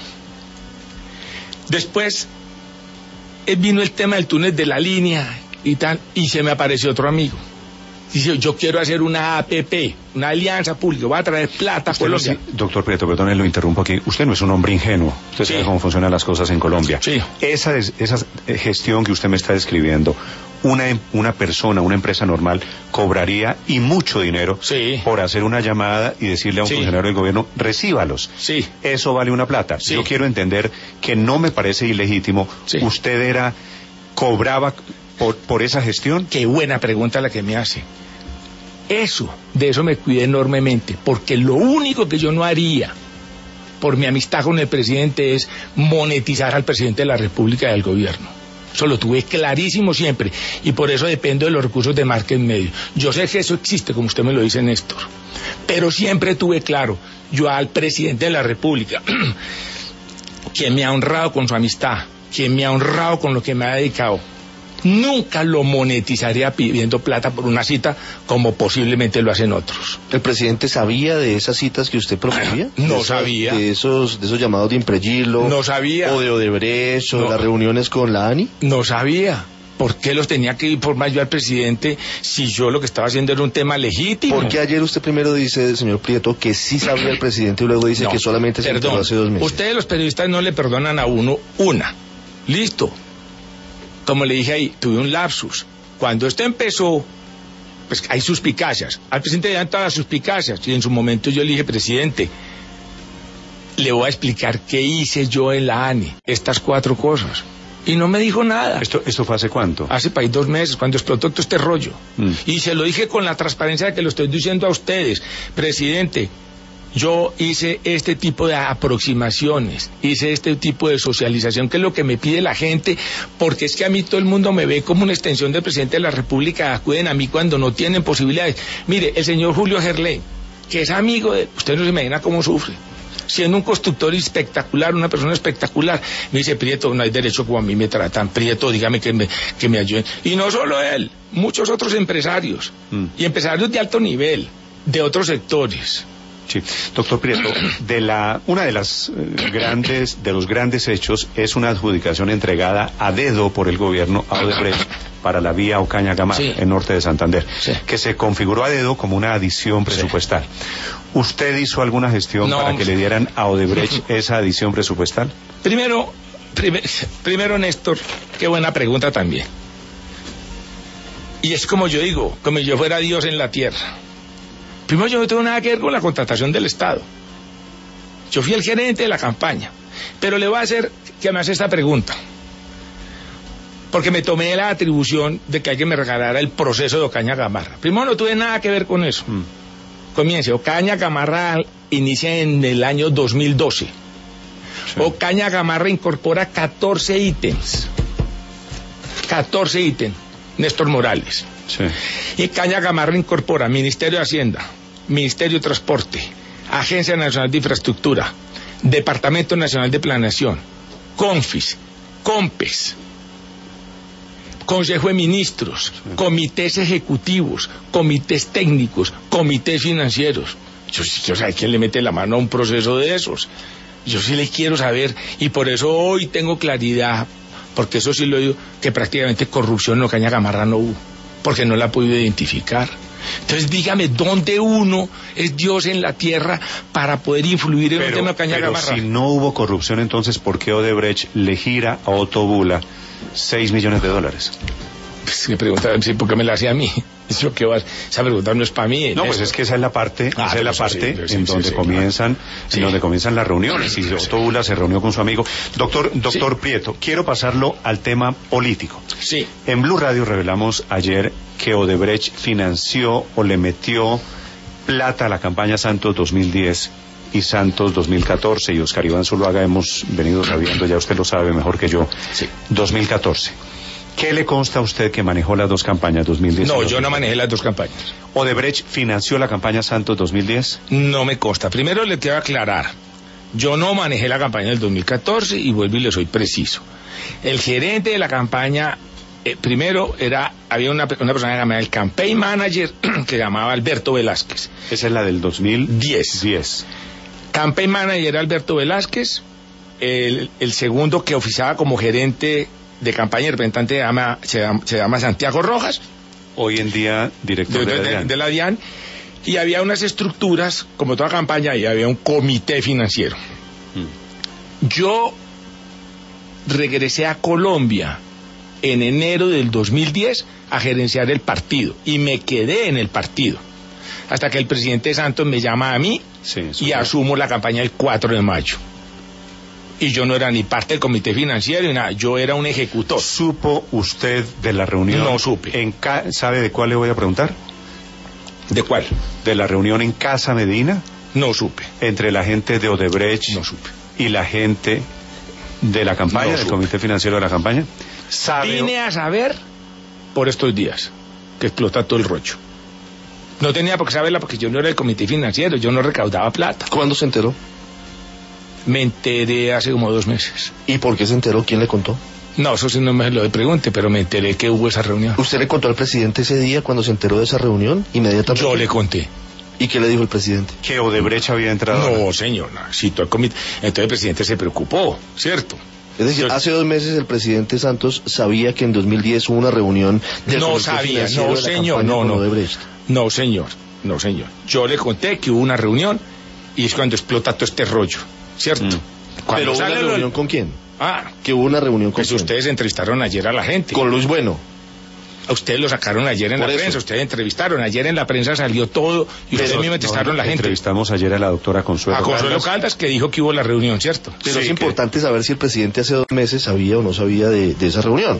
después eh, vino el tema del túnel de la línea y tal, y se me apareció otro amigo. Dice, yo quiero hacer una A P P, una alianza pública, voy a traer plata a Colombia. No, doctor Prieto, perdón, lo interrumpo aquí. Usted no es un hombre ingenuo. Usted sí sabe cómo funcionan las cosas en Colombia. Sí. Esa, esa gestión que usted me está describiendo, una, una persona, una empresa normal, cobraría y mucho dinero sí. por hacer una llamada y decirle a un sí. funcionario del gobierno, recíbalos. Sí. Eso vale una plata. Sí. Yo quiero entender que no me parece ilegítimo. Sí. Usted era, cobraba por, por esa gestión. Qué buena pregunta la que me hace. Eso, de eso me cuidé enormemente, porque lo único que yo no haría por mi amistad con el presidente es monetizar al presidente de la República y del gobierno. Eso lo tuve clarísimo siempre, y por eso dependo de los recursos de Market Medio. Yo sé que eso existe, como usted me lo dice, Néstor, pero siempre tuve claro, yo al presidente de la República, quien me ha honrado con su amistad, quien me ha honrado con lo que me ha dedicado, nunca lo monetizaría pidiendo plata por una cita como posiblemente lo hacen otros. ¿El presidente sabía de esas citas que usted promovía? No de sabía. De esos, de esos llamados de Impregilo. No sabía. O de Odebrecht, o no. de las reuniones con la ANI. No sabía. ¿Por qué los tenía que informar yo al presidente si yo lo que estaba haciendo era un tema legítimo? Porque ayer usted primero dice, señor Prieto, que sí sabía el presidente y luego dice no, que solamente se enteró hace dos meses. Ustedes los periodistas no le perdonan a uno una. Listo. Como le dije ahí, tuve un lapsus. Cuando esto empezó, pues hay suspicacias. Al presidente le dan todas las suspicacias. Y en su momento yo le dije, presidente, le voy a explicar qué hice yo en la ANI, estas cuatro cosas. Y no me dijo nada. ¿Esto, esto fue hace cuánto? Hace para ahí dos meses, cuando explotó todo este rollo. Mm. Y se lo dije con la transparencia de que lo estoy diciendo a ustedes. Presidente, yo hice este tipo de aproximaciones, hice este tipo de socialización, que es lo que me pide la gente, porque es que a mí todo el mundo me ve como una extensión del presidente de la República, acuden a mí cuando no tienen posibilidades. Mire, el señor Julio Gerlé, que es amigo de... Usted no se imagina cómo sufre. Siendo un constructor espectacular, una persona espectacular, me dice, Prieto, no hay derecho como a mí me tratan, Prieto, dígame que me, que me ayuden. Y no solo él, muchos otros empresarios, mm. y empresarios de alto nivel, de otros sectores. Sí, doctor Prieto, de la, una de las eh, grandes, de los grandes hechos es una adjudicación entregada a dedo por el gobierno a Odebrecht para la vía Ocaña Gamarra, sí. en norte de Santander, sí. que se configuró a dedo como una adición presupuestal. Sí. ¿Usted hizo alguna gestión no, para que le dieran a Odebrecht esa adición presupuestal? Primero, primer, primero Néstor, qué buena pregunta también. Y es como yo digo, como si yo fuera Dios en la tierra. Primero, yo no tengo nada que ver con la contratación del Estado. Yo fui el gerente de la campaña. Pero le voy a hacer que me hace esta pregunta. Porque me tomé la atribución de que alguien me regalara el proceso de Ocaña Gamarra. Primero, no tuve nada que ver con eso. Mm. Comience. Ocaña Gamarra inicia en el año dos mil doce. Sí. Ocaña Gamarra incorpora catorce ítems. catorce ítems. Néstor Morales. Sí. Y Caña Gamarra incorpora Ministerio de Hacienda, Ministerio de Transporte, Agencia Nacional de Infraestructura, Departamento Nacional de Planeación, CONFIS, COMPES, Consejo de Ministros, sí. Comités ejecutivos, comités técnicos, comités financieros. Yo, yo sé quién le mete la mano a un proceso de esos. Yo sí le quiero saber, y por eso hoy tengo claridad, porque eso sí lo digo, que prácticamente corrupción en Ocaña Gamarra no hubo, porque no la he podido identificar. Entonces dígame, ¿dónde uno es Dios en la tierra para poder influir en pero, el tema de Ocaña pero Gamarra? Si no hubo corrupción, entonces ¿por qué Odebrecht le gira a Otto Bula seis millones de dólares? Pues me preguntan, ¿por qué me la hacía a mí? Eso que vas, esa pregunta no es para mí. No, pues es que esa es la parte, ah, esa es la sí, parte sí, sí, en sí, donde sí, comienzan, sí. en donde comienzan las reuniones. Y Otto Bula se reunió con su amigo. Doctor, doctor sí. Prieto, quiero pasarlo al tema político. Sí. En Blue Radio revelamos ayer que Odebrecht financió o le metió plata a la campaña Santos dos mil diez y Santos dos mil catorce, y Oscar Iván Zuluaga hemos venido sabiendo, ya usted lo sabe mejor que yo, sí. dos mil catorce. ¿Qué le consta a usted que manejó las dos campañas, dos mil diez? No, yo no manejé las dos campañas. ¿Odebrecht financió la campaña Santos dos mil diez? No me consta. Primero le quiero aclarar, yo no manejé la campaña del dos mil catorce y vuelvo y le soy preciso. El gerente de la campaña, eh, primero era, había una, una persona que llamaba el campaign manager, que llamaba Alberto Velázquez. Esa es la del dos mil diez. diez. Campaign manager era Alberto Velázquez, el, el segundo que oficiaba como gerente de campaña y representante se llama, se llama, se llama Santiago Rojas. Hoy en día director de, de, de, la, DIAN. de la DIAN. Y había unas estructuras, como toda campaña, y había un comité financiero. Hmm. Yo regresé a Colombia en enero del dos mil diez a gerenciar el partido y me quedé en el partido hasta que el presidente Santos me llama a mí sí, y asumo la campaña el cuatro de mayo. Y yo no era ni parte del comité financiero ni nada, yo era un ejecutor. ¿Supo usted de la reunión? No supe. En ca ¿Sabe de cuál le voy a preguntar? ¿De cuál? ¿De la reunión en Casa Medina? No supe. ¿Entre la gente de Odebrecht no supe. y la gente de la campaña, no del comité financiero de la campaña? ¿Sabe? Vine a saber por estos días que explota todo el rollo. No tenía por qué saberla porque yo no era el comité financiero, yo no recaudaba plata. ¿Cuándo se enteró? Me enteré hace como dos meses. ¿Y por qué se enteró? ¿Quién le contó? No, eso sí no me lo pregunte, pero me enteré que hubo esa reunión. ¿Usted le contó al presidente ese día cuando se enteró de esa reunión? Inmediatamente. Yo le conté. ¿Y qué le dijo el presidente? Que Odebrecht había entrado. No, señor, no, citó al comité. Entonces el presidente se preocupó, ¿cierto? Es decir, yo... hace dos meses el presidente Santos sabía que en dos mil diez hubo una reunión del no comité sabía, financiero no de la señor, no, con no. Odebrecht. No, señor, no, señor. Yo le conté que hubo una reunión y es cuando explota todo este rollo, ¿cierto? Mm. ¿Pero una reunión lo... con quién? Ah, que hubo una reunión con pues quién. Ustedes entrevistaron ayer a la gente. Con Luis Bueno. A ustedes lo sacaron ayer en Por la eso. prensa, ustedes entrevistaron, ayer en la prensa salió todo y ustedes mismos entrevistaron no, a la gente. Entrevistamos ayer a la doctora Consuelo A Consuelo Caldas, Caldas que dijo que hubo la reunión, ¿cierto? Pero sí, es que... importante saber si el presidente hace dos meses sabía o no sabía de, de esa reunión.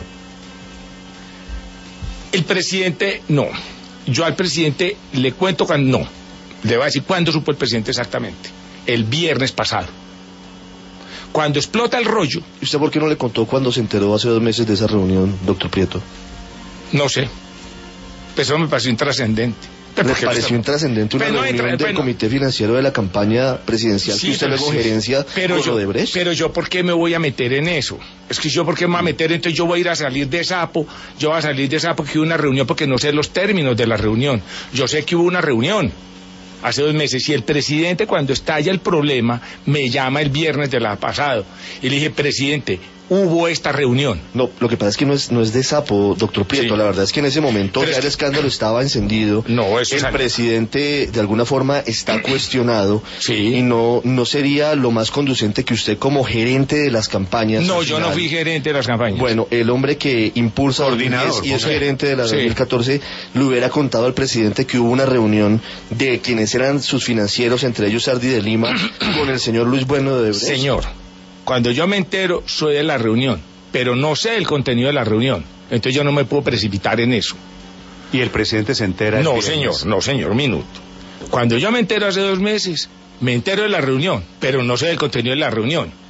El presidente, no. Yo al presidente le cuento cuando, no. Le voy a decir cuándo supo el presidente exactamente. El viernes pasado. Cuando explota el rollo. ¿Y usted por qué no le contó cuando se enteró hace dos meses de esa reunión, doctor Prieto? No sé. Pues eso me pareció intrascendente. ¿Le pareció intrascendente una pero reunión no, del bueno, comité financiero de la campaña presidencial sí, que usted luego sí, gerencia pero con yo, Odebrecht? Pero yo, ¿por qué me voy a meter en eso? Es que yo, ¿por qué me voy a meter? Entonces yo voy a ir a salir de sapo, yo voy a salir de sapo que hubo una reunión porque no sé los términos de la reunión. Yo sé que hubo una reunión hace dos meses y el presidente, cuando estalla el problema, me llama el viernes de la pasado y le dije, presidente, hubo esta reunión. No, lo que pasa es que no es, no es de sapo, doctor Prieto. Sí. La verdad es que en ese momento Pero ya el escándalo estaba encendido. No, eso el sale. presidente de alguna forma está cuestionado. Sí. Y no, no sería lo más conducente que usted como gerente de las campañas. No, yo no fui gerente de las campañas. Bueno, el hombre que impulsa Coordinador, y es sí. gerente de la sí. dos mil catorce, le hubiera contado al presidente que hubo una reunión de quienes eran sus financieros, entre ellos Sardi de Lima, con el señor Luis Bueno de Odebrecht. Señor. Cuando yo me entero, soy de la reunión, pero no sé el contenido de la reunión. Entonces yo no me puedo precipitar en eso. ¿Y el presidente se entera? No, señor, no, señor, minuto. Cuando yo me entero hace dos meses, me entero de la reunión, pero no sé el contenido de la reunión.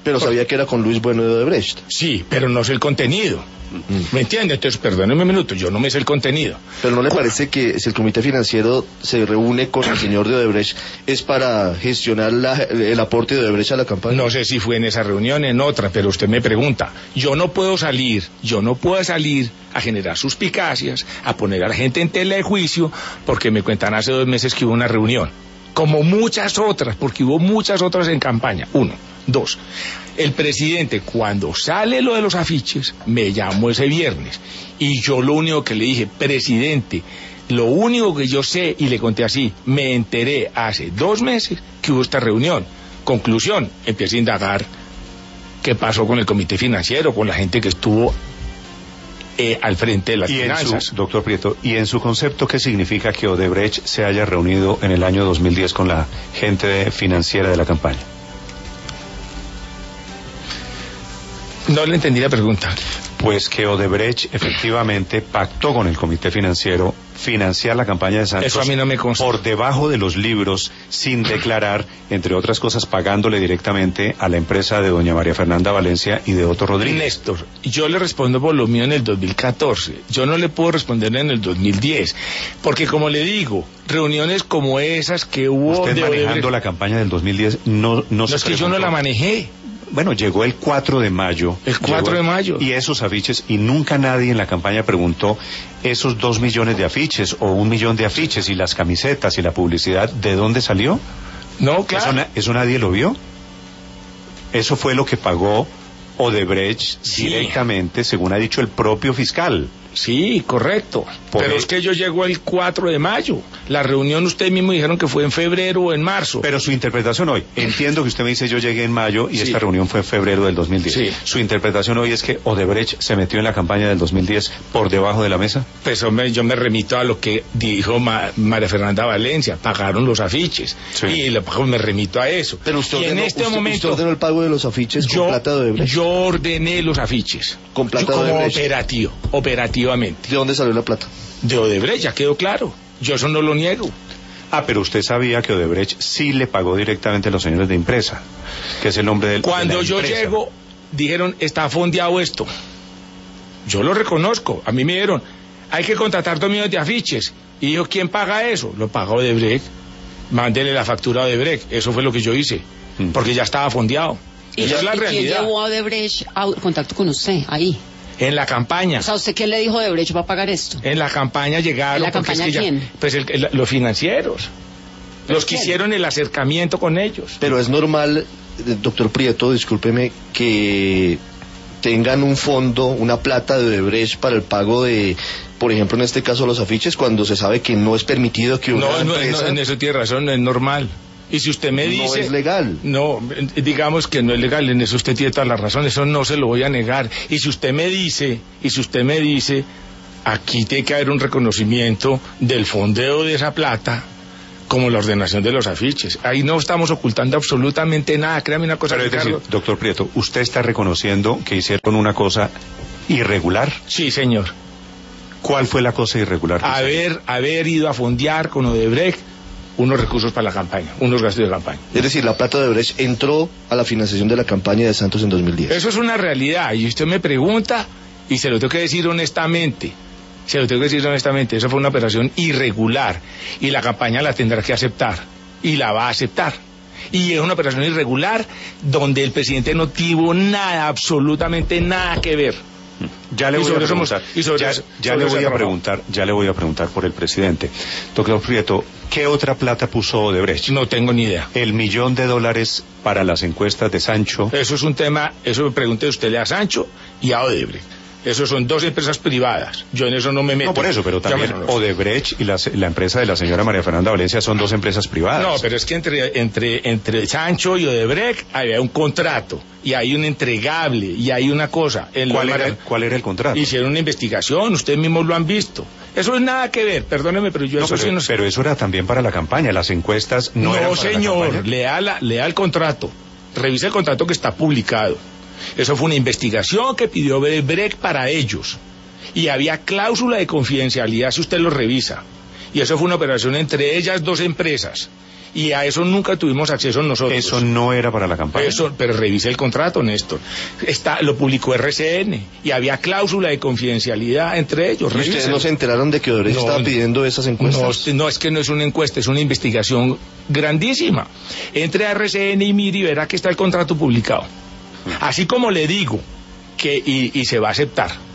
Pero Por... sabía que era con Luis Bueno de Odebrecht. Sí, pero no sé el contenido. ¿Me entiende? Entonces, perdóneme un minuto, yo no me sé el contenido. Pero ¿no le parece que si el comité financiero se reúne con el señor de Odebrecht es para gestionar la, el aporte de Odebrecht a la campaña? No sé si fue en esa reunión, en otra, pero usted me pregunta. Yo no puedo salir, yo no puedo salir a generar suspicacias, a poner a la gente en tela de juicio, porque me cuentan hace dos meses que hubo una reunión. Como muchas otras, porque hubo muchas otras en campaña. Uno. Dos, el presidente cuando sale lo de los afiches me llamó ese viernes y yo lo único que le dije, presidente, lo único que yo sé, y le conté así, me enteré hace dos meses que hubo esta reunión. Conclusión, empecé a indagar qué pasó con el comité financiero, con la gente que estuvo eh, al frente de las y finanzas. En su, doctor Prieto, ¿y en su concepto qué significa que Odebrecht se haya reunido en el año dos mil diez con la gente de, financiera de la campaña? No le entendí la pregunta. Pues que Odebrecht efectivamente pactó con el comité financiero financiar la campaña de Santos. Eso a mí no me consta. Por debajo de los libros, sin declarar, entre otras cosas, pagándole directamente a la empresa de doña María Fernanda Valencia y de Otto Rodríguez. Néstor, yo le respondo por lo mío en el dos mil catorce. Yo no le puedo responder en el dos mil diez. Porque como le digo, reuniones como esas que hubo... Usted de manejando Odebrecht, la campaña del dos mil diez no, no, no se es que preguntó. yo no la manejé. Bueno, llegó el cuatro de mayo. El cuatro de mayo. Y esos afiches, y nunca nadie en la campaña preguntó esos dos millones de afiches o un millón de afiches y las camisetas y la publicidad, ¿de dónde salió? No, claro. ¿Eso, na- eso nadie lo vio? Eso fue lo que pagó Odebrecht Sí. directamente, según ha dicho el propio fiscal. Sí, correcto. Por Pero el- es que yo llego el cuatro de mayo. La reunión ustedes mismos dijeron que fue en febrero o en marzo. Pero su interpretación hoy, entiendo que usted me dice yo llegué en mayo y Sí. esta reunión fue en febrero del dos mil diez. Sí. Su interpretación hoy es que Odebrecht se metió en la campaña del dos mil diez por debajo de la mesa. Pues hombre, yo me remito a lo que dijo Ma- María Fernanda Valencia, pagaron los afiches. Sí. Y le- me remito a eso. Pero usted y en ordenó, este usted, momento usted ordenó el pago de los afiches yo, con plata de Odebrecht. yo ordené los afiches. Con plata Yo de como Odebrecht. operativo, operativamente. ¿De dónde salió la plata? De Odebrecht, ya quedó claro. Yo eso no lo niego. Ah, pero usted sabía que Odebrecht sí le pagó directamente a los señores de Impresa, que es el nombre del... Cuando de la yo empresa. llego, dijeron, está fondeado esto. Yo lo reconozco. A mí me dijeron, hay que contratar dos millones de afiches. Y dijo, ¿quién paga eso? Lo pagó Odebrecht. Mándele la factura a Odebrecht. Eso fue lo que yo hice. Mm. Porque ya estaba fondeado. ¿Y, Esa es la y quién realidad. llevó a Odebrecht a contacto con usted ahí? En la campaña. O sea, ¿usted qué le dijo a Odebrecht va a pagar esto? En la campaña llegaron. ¿En la porque es campaña que ya- quién? pues el- el- los financieros. Los que quién? hicieron el acercamiento con ellos. Pero es normal, eh, doctor Prieto, discúlpeme, que tengan un fondo, una plata de Odebrecht para el pago de, por ejemplo, en este caso, los afiches, cuando se sabe que no es permitido que una No, no, empresa... no, en eso tiene razón, no es normal. Y si usted me No dice... es legal. No, eh, digamos que no es legal, en eso usted tiene toda la razón, eso no se lo voy a negar. Y si usted me dice, y si usted me dice, aquí tiene que haber un reconocimiento del fondeo de esa plata, como la ordenación de los afiches. Ahí no estamos ocultando absolutamente nada, créame una cosa, Pero es decir, Ricardo. doctor Prieto, ¿usted está reconociendo que hicieron una cosa irregular? Sí, señor. ¿Cuál fue la cosa irregular? que hicieron? Haber, haber ido a fondear con Odebrecht unos recursos para la campaña, unos gastos de campaña. Es decir, la plata de Odebrecht entró a la financiación de la campaña de Santos en dos mil diez. Eso es una realidad y usted me pregunta y se lo tengo que decir honestamente, se lo tengo que decir honestamente, eso fue una operación irregular y la campaña la tendrá que aceptar y la va a aceptar. Y es una operación irregular donde el presidente no tuvo nada, absolutamente nada que ver. Ya le Y voy a sobre eso hemos- preguntar, y sobre ya, eso- ya sobre le eso voy a trabajamos. preguntar, ya le voy a preguntar por el presidente. Doctor Prieto, ¿qué otra plata puso Odebrecht? No tengo ni idea. El millón de dólares para las encuestas de Sancho. Eso es un tema, eso me pregunte usted a Sancho y a Odebrecht. Eso son dos empresas privadas. Yo en eso no me meto. No, por eso, pero también Ya me- no, no. Odebrecht y la, la empresa de la señora María Fernanda Valencia son dos empresas privadas. No, pero es que entre, entre, entre Sancho y Odebrecht había un contrato y hay un entregable y hay una cosa. En ¿Cuál, los era, María- ¿Cuál era el contrato? Hicieron una investigación, ustedes mismos lo han visto. Eso es nada que ver, perdóneme, pero yo No, eso pero, sí no sé. pero eso era también para la campaña, las encuestas no, No, eran para la señor, campaña. lea, la- lea el contrato. Revise el contrato que está publicado. Eso fue una investigación que pidió Odebrecht para ellos. Y había cláusula de confidencialidad si usted lo revisa. Y eso fue una operación entre ellas dos empresas. Y a eso nunca tuvimos acceso nosotros. Eso no era para la campaña. Eso, pero revise el contrato, Néstor. Está, lo publicó R C N y había cláusula de confidencialidad entre ellos. ¿Y ustedes Revíselo. no se enteraron de que Odebrecht No, estaba pidiendo esas encuestas? No, no, es que no es una encuesta, es una investigación grandísima. Entre a R C N y mire y verá que está el contrato publicado. Así como le digo que y, y se va a aceptar.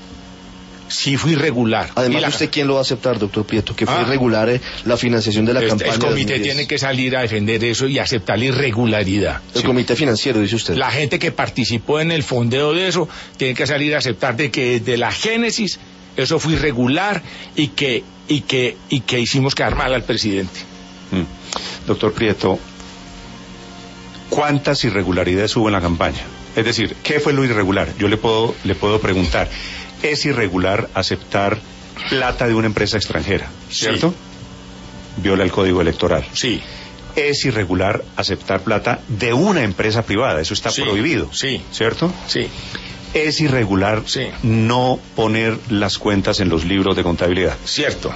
Sí fue irregular. Además, la... ¿usted quién lo va a aceptar, doctor Prieto? Que fue Ah. irregular eh, la financiación de la el, campaña. el comité dos mil diez. tiene que salir a defender eso y aceptar la irregularidad. El Sí. comité financiero, dice usted. La gente que participó en el fondeo de eso tiene que salir a aceptar de que desde la génesis eso fue irregular y que y que y que hicimos quedar mal al presidente. Mm. Doctor Prieto, ¿cuántas irregularidades hubo en la campaña? Es decir, ¿qué fue lo irregular? Yo le puedo le puedo preguntar. Es irregular aceptar plata de una empresa extranjera, ¿cierto? Sí. Viola el código electoral. Sí. Es irregular aceptar plata de una empresa privada, eso está sí. prohibido, sí. ¿cierto? Sí. Es irregular sí. no poner las cuentas en los libros de contabilidad. Cierto.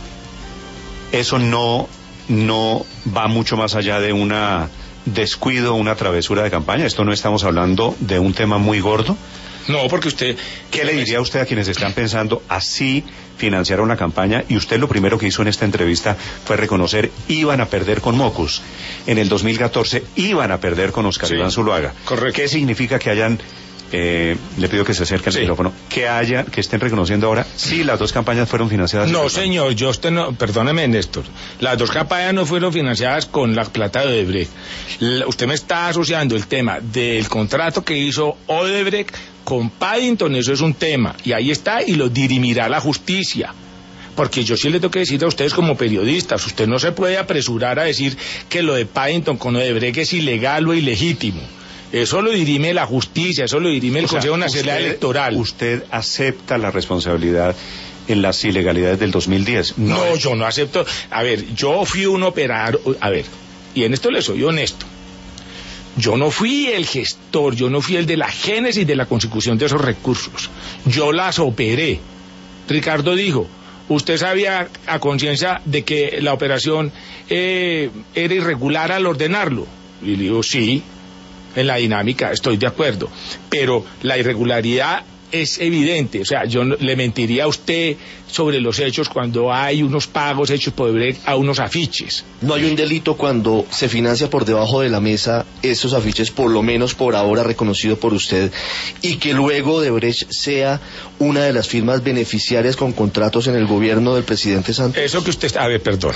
Eso no, no va mucho más allá de una descuido, una travesura de campaña. Esto no estamos hablando de un tema muy gordo. No, porque usted... ¿Qué le diría a usted a quienes están pensando así financiar una campaña? Y usted lo primero que hizo en esta entrevista fue reconocer, iban a perder con Mocus. En el dos mil catorce iban a perder con Oscar sí, Iván Zuluaga. Correcto. ¿Qué significa que hayan, eh, le pido que se acerque al sí. micrófono, que haya, que estén reconociendo ahora, sí, las dos campañas fueron financiadas? No, señor, yo usted no, perdóneme, Néstor. Las dos campañas no fueron financiadas con la plata de Odebrecht. La, usted me está asociando el tema del contrato que hizo Odebrecht con Paddington, eso es un tema, y ahí está, y lo dirimirá la justicia. Porque yo sí le tengo que decir a ustedes como periodistas, usted no se puede apresurar a decir que lo de Paddington con Odebrecht es ilegal o ilegítimo. Eso lo dirime la justicia, eso lo dirime el o sea, Consejo Nacional usted, Electoral. ¿Usted acepta la responsabilidad en las ilegalidades del dos mil diez? No, no, yo no acepto. A ver, yo fui un operador, a ver, y en esto le soy honesto. Yo no fui el gestor, yo no fui el de la génesis de la consecución de esos recursos. Yo las operé. Ricardo dijo, ¿usted sabía a conciencia de que la operación eh, era irregular al ordenarlo? Y le digo, sí, en la dinámica estoy de acuerdo. Pero la irregularidad es evidente, o sea, yo no, le mentiría a usted sobre los hechos cuando hay unos pagos hechos por Odebrecht a unos afiches. ¿No hay un delito cuando se financia por debajo de la mesa esos afiches, por lo menos por ahora reconocido por usted, y que luego Odebrecht sea una de las firmas beneficiarias con contratos en el gobierno del presidente Santos? Eso que usted... A ver, perdón.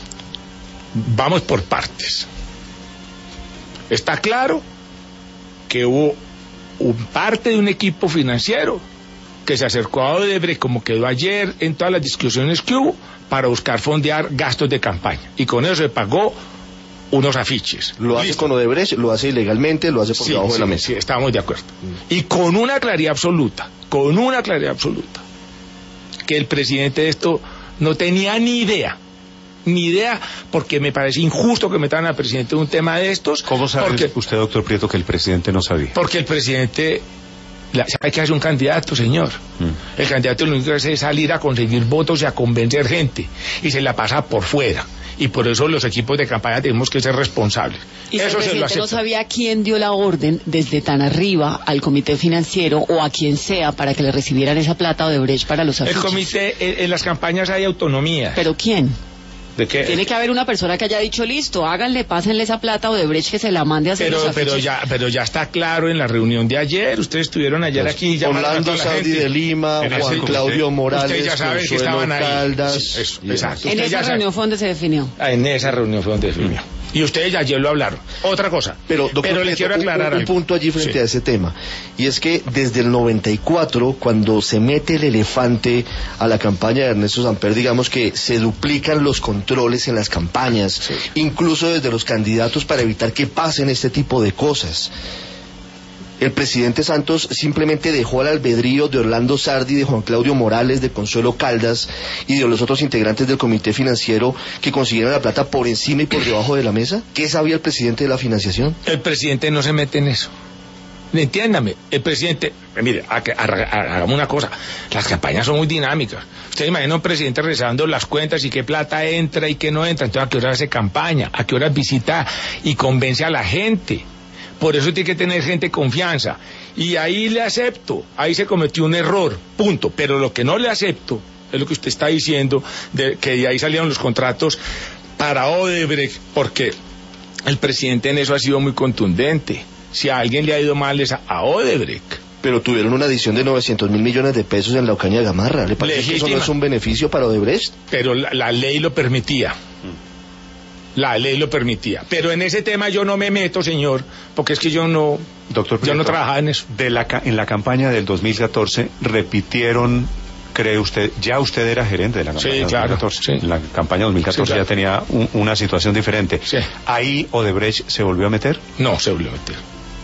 Vamos por partes. Está claro que hubo un parte de un equipo financiero que se acercó a Odebrecht, como quedó ayer en todas las discusiones que hubo, para buscar fondear gastos de campaña. Y con eso se pagó unos afiches. Lo hace ¿Listo? con Odebrecht, lo hace ilegalmente, lo hace por Sí, debajo sí, de la mesa. sí, estamos de acuerdo. Y con una claridad absoluta, con una claridad absoluta, que el presidente de esto no tenía ni idea. Ni idea, porque me parece injusto que metan al presidente en un tema de estos. ¿Cómo sabe porque, usted, doctor Prieto, que el presidente no sabía? Porque el presidente, la, ¿sabe qué hace un candidato, señor? Mm. El candidato lo único que hace es salir a conseguir votos y a convencer gente, y se la pasa por fuera. Y por eso los equipos de campaña tenemos que ser responsables. ¿Y eso si el se lo presidente no acepta. sabía quién dio la orden desde tan arriba al comité financiero o a quien sea para que le recibieran esa plata de Odebrecht para los El afiches? comité, en, en las campañas hay autonomía. ¿Pero quién? ¿De qué? Tiene que haber una persona que haya dicho, listo, háganle, pásenle esa plata a Odebrecht que se la mande a hacer Pero, los afiches. pero ya, pero ya está claro en la reunión de ayer. Ustedes estuvieron ayer aquí llamando Orlando a toda la Saudi gente. de Lima, En Juan ese- Claudio Morales, Ustedes ya saben que Consuelo estaban ahí. Caldas. Eso, y- exacto. En Usted ya esa sabe. reunión fue donde se definió. Ah, en esa reunión fue donde definió. Y ustedes ya ayer lo hablaron. Otra cosa. Pero, doctor pero le Prieto, quiero un- aclarar un, algo. punto allí frente Sí. a ese tema, y es que desde el noventa y cuatro, cuando se mete el elefante a la campaña de Ernesto Samper, digamos que se duplican los controles en las campañas, Sí. incluso desde los candidatos, para evitar que pasen este tipo de cosas. El presidente Santos simplemente dejó al albedrío de Orlando Sardi, de Juan Claudio Morales, de Consuelo Caldas y de los otros integrantes del comité financiero que consiguieron la plata por encima y por debajo de la mesa. ¿Qué sabía el presidente de la financiación? El presidente no se mete en eso. entiéndame, el presidente, mire, hagamos una cosa, las campañas son muy dinámicas. Usted imagina un presidente revisando las cuentas y qué plata entra y qué no entra, entonces a qué horas hace campaña, a qué horas visita y convence a la gente. Por eso tiene que tener gente confianza. Y ahí le acepto, ahí se cometió un error, punto. Pero lo que no le acepto es lo que usted está diciendo, de que de ahí salieron los contratos para Odebrecht, porque el presidente en eso ha sido muy contundente. Si a alguien le ha ido mal es a, a Odebrecht. Pero tuvieron una adición de novecientos mil millones de pesos en la Ocaña de Gamarra. ¿Le parece Legítima. que eso no es un beneficio para Odebrecht? Pero la, la ley lo permitía. La ley lo permitía. Pero en ese tema yo no me meto, señor, porque es que yo no, Doctor Prieto, yo no trabajaba en eso. De la, en la campaña del dos mil catorce repitieron, cree usted, ya usted era gerente de la campaña sí, del claro, dos mil catorce. Sí. En la campaña dos mil catorce sí, claro. ya tenía un, una situación diferente. Sí. ¿Ahí Odebrecht se volvió a meter? No, se volvió a meter.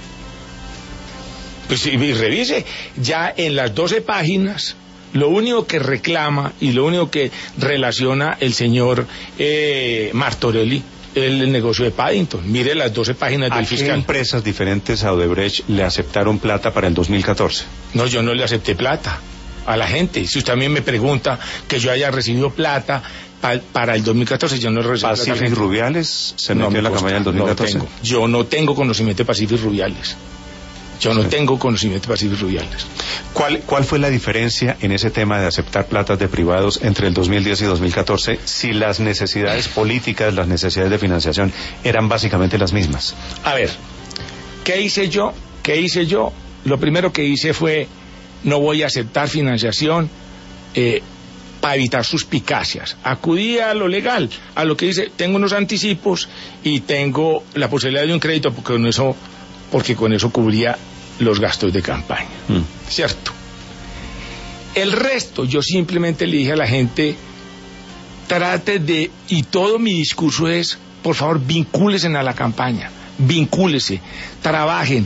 Pues y, y revise, ya en las doce páginas, lo único que reclama y lo único que relaciona el señor eh, Martorelli el, el negocio de Paddington. Mire las doce páginas del fiscal. ¿A qué empresas diferentes a Odebrecht le aceptaron plata para el dos mil catorce? No, yo no le acepté plata a la gente. Si usted también me pregunta que yo haya recibido plata pa, para el dos mil catorce, yo no recibí plata. ¿Pacífic Rubiales se metió no en la campaña del dos mil catorce? No tengo. Yo no tengo conocimiento de Pacífic Rubiales. Yo no sí. tengo conocimiento de Pacífic Rubiales. ¿Cuál, ¿Cuál fue la diferencia en ese tema de aceptar platas de privados entre el dos mil diez y dos mil catorce si las necesidades políticas, las necesidades de financiación eran básicamente las mismas? A ver, ¿qué hice yo? ¿Qué hice yo? Lo primero que hice fue, no voy a aceptar financiación eh, para evitar suspicacias. Acudí a lo legal, a lo que dice, tengo unos anticipos y tengo la posibilidad de un crédito porque con eso, porque con eso cubría los gastos de campaña, mm. ¿cierto? El resto, yo simplemente le dije a la gente, trate de, y todo mi discurso es, por favor, vincúlese a la campaña, vincúlese, trabajen,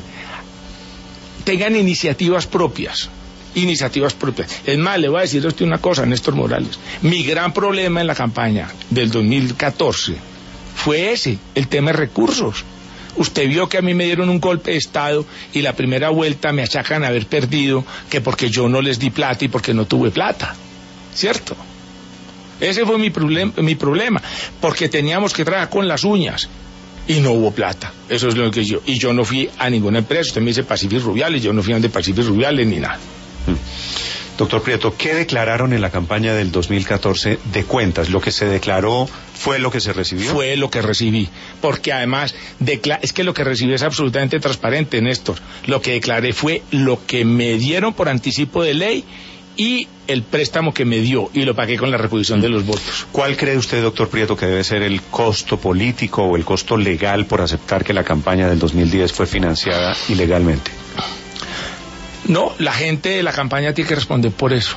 tengan iniciativas propias, iniciativas propias. Es más, le voy a decir a usted una cosa, Néstor Morales, mi gran problema en la campaña del dos mil catorce fue ese, el tema de recursos. Usted vio que a mí me dieron un golpe de Estado y la primera vuelta me achacan haber perdido que porque yo no les di plata y porque no tuve plata, ¿cierto? Ese fue mi, problem, mi problema, porque teníamos que trabajar con las uñas y no hubo plata, eso es lo que yo, y yo no fui a ninguna empresa, usted me dice Pacífic Rubiales, yo no fui a donde Pacífic Rubiales ni nada. Mm. Doctor Prieto, ¿qué declararon en la campaña del dos mil catorce de cuentas? ¿Lo que se declaró fue lo que se recibió? Fue lo que recibí, porque además es que lo que recibí es absolutamente transparente, Néstor. Lo que declaré fue lo que me dieron por anticipo de ley y el préstamo que me dio, y lo pagué con la reposición de los votos. ¿Cuál cree usted, doctor Prieto, que debe ser el costo político o el costo legal por aceptar que la campaña del dos mil diez fue financiada ilegalmente? No, la gente de la campaña tiene que responder por eso.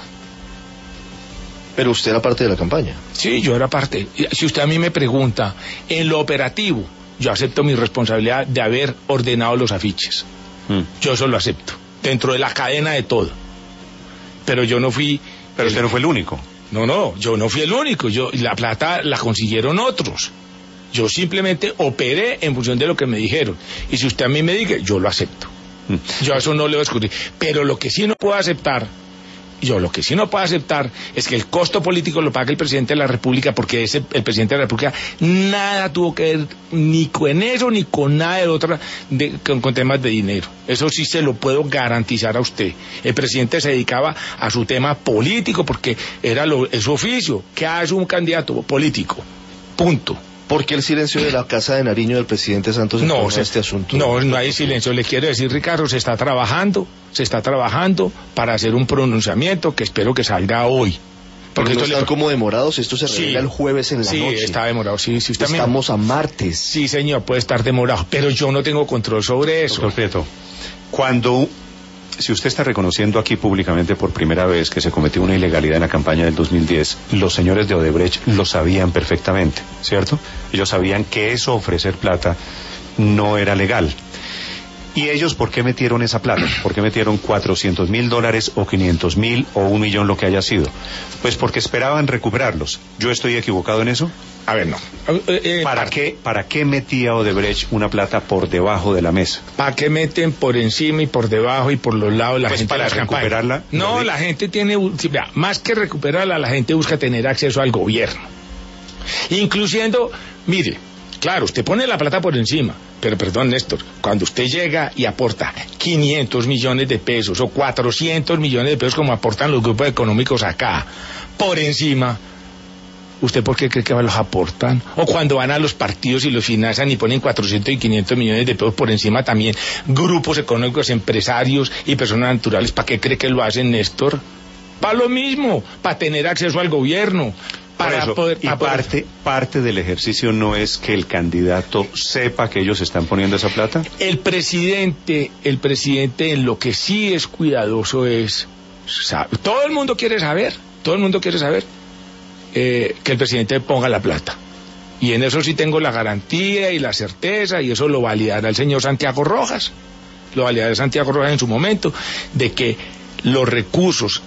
Pero usted era parte de la campaña. Sí, yo era parte. Si usted a mí me pregunta, en lo operativo, yo acepto mi responsabilidad de haber ordenado los afiches. Mm. Yo eso lo acepto, dentro de la cadena de todo. Pero yo no fui... Pero usted no fue el único. No, no, yo no fui el único. Yo la plata la consiguieron otros. Yo simplemente operé en función de lo que me dijeron. Y si usted a mí me dice, yo lo acepto. Yo a eso no le voy a discutir. Pero lo que sí no puedo aceptar, yo lo que sí no puedo aceptar es que el costo político lo pague el presidente de la República, porque ese, el presidente de la República nada tuvo que ver ni con eso ni con nada de otra de, con, con temas de dinero. Eso sí se lo puedo garantizar a usted. El presidente se dedicaba a su tema político porque era lo, es su oficio. ¿Qué hace un candidato político? Punto. ¿Por qué el silencio de la Casa de Nariño del presidente Santos en no, se, este asunto? No, no hay silencio. Le quiero decir, Ricardo, se está trabajando, se está trabajando para hacer un pronunciamiento que espero que salga hoy. Porque no están le... como demorados, esto se revela sí, el jueves en la sí, noche. Sí, está demorado, sí. sí usted Estamos me... a martes. Sí, señor, puede estar demorado, pero yo no tengo control sobre eso. Doctor Prieto, cuando... Si usted está reconociendo aquí públicamente por primera vez que se cometió una ilegalidad en la campaña del dos mil diez, los señores de Odebrecht lo sabían perfectamente, ¿cierto? Ellos sabían que eso, ofrecer plata, no era legal. ¿Y ellos por qué metieron esa plata? ¿Por qué metieron cuatrocientos mil dólares o quinientos mil o un millón, lo que haya sido? Pues porque esperaban recuperarlos. ¿Yo estoy equivocado en eso? A ver, no. Eh, eh, ¿Para qué, para qué metía Odebrecht una plata por debajo de la mesa? ¿Para qué meten por encima y por debajo y por los lados la Pues gente para de las campañas? recuperarla. No, no la gente tiene, más que recuperarla, la gente busca tener acceso al gobierno. Incluyendo, mire, claro, usted pone la plata por encima, pero perdón, Néstor, cuando usted llega y aporta quinientos millones de pesos o cuatrocientos millones de pesos como aportan los grupos económicos acá, por encima, ¿usted por qué cree que los aportan? O cuando van a los partidos y los financian y ponen cuatrocientos y quinientos millones de pesos por encima también, grupos económicos, empresarios y personas naturales, ¿para qué cree que lo hacen, Néstor? Para lo mismo, para tener acceso al gobierno. Para eso, poder, para y parte, poder... parte del ejercicio no es que el candidato sepa que ellos están poniendo esa plata. El presidente, el presidente en lo que sí es cuidadoso es, sabe, todo el mundo quiere saber, todo el mundo quiere saber eh, que el presidente ponga la plata. Y en eso sí tengo la garantía y la certeza, y eso lo validará el señor Santiago Rojas, lo validará Santiago Rojas en su momento, de que los recursos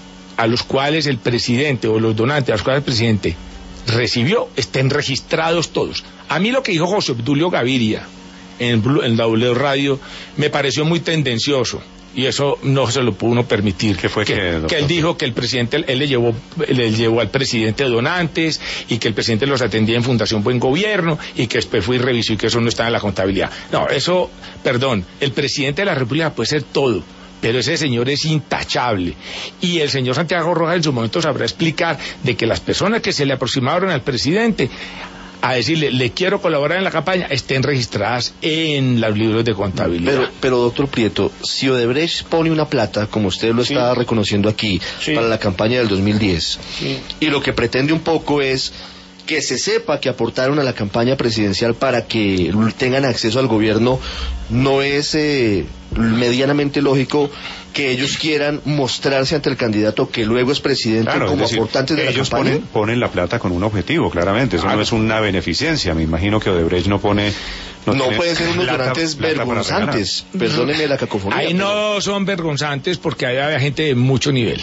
a los cuales el presidente o los donantes a los cuales el presidente recibió estén registrados todos. A mí lo que dijo José Obdulio Gaviria en, en W Radio me pareció muy tendencioso y eso no se lo pudo uno permitir. ¿Qué fue que, que, que él dijo que el presidente, él le llevó, le llevó al presidente donantes y que el presidente los atendía en Fundación Buen Gobierno y que después fue y revisó y que eso no estaba en la contabilidad? No, eso, perdón, el presidente de la República puede ser todo, pero ese señor es intachable. Y el señor Santiago Rojas en su momento sabrá explicar de que las personas que se le aproximaron al presidente a decirle, le quiero colaborar en la campaña, estén registradas en los libros de contabilidad. Pero, pero doctor Prieto, si Odebrecht pone una plata, como usted lo está sí. reconociendo aquí, sí. para la campaña del dos mil diez, sí. y lo que pretende un poco es que se sepa que aportaron a la campaña presidencial para que tengan acceso al gobierno, no es eh, medianamente lógico que ellos quieran mostrarse ante el candidato que luego es presidente, claro, como es decir, aportantes de la ellos campaña. Ponen, ponen la plata con un objetivo, claramente, eso claro. no es una beneficencia. Me imagino que Odebrecht no pone... No, no pueden ser unos donantes vergonzantes, perdónenme la cacofonía. Ahí pero... no son vergonzantes porque ahí había gente de mucho nivel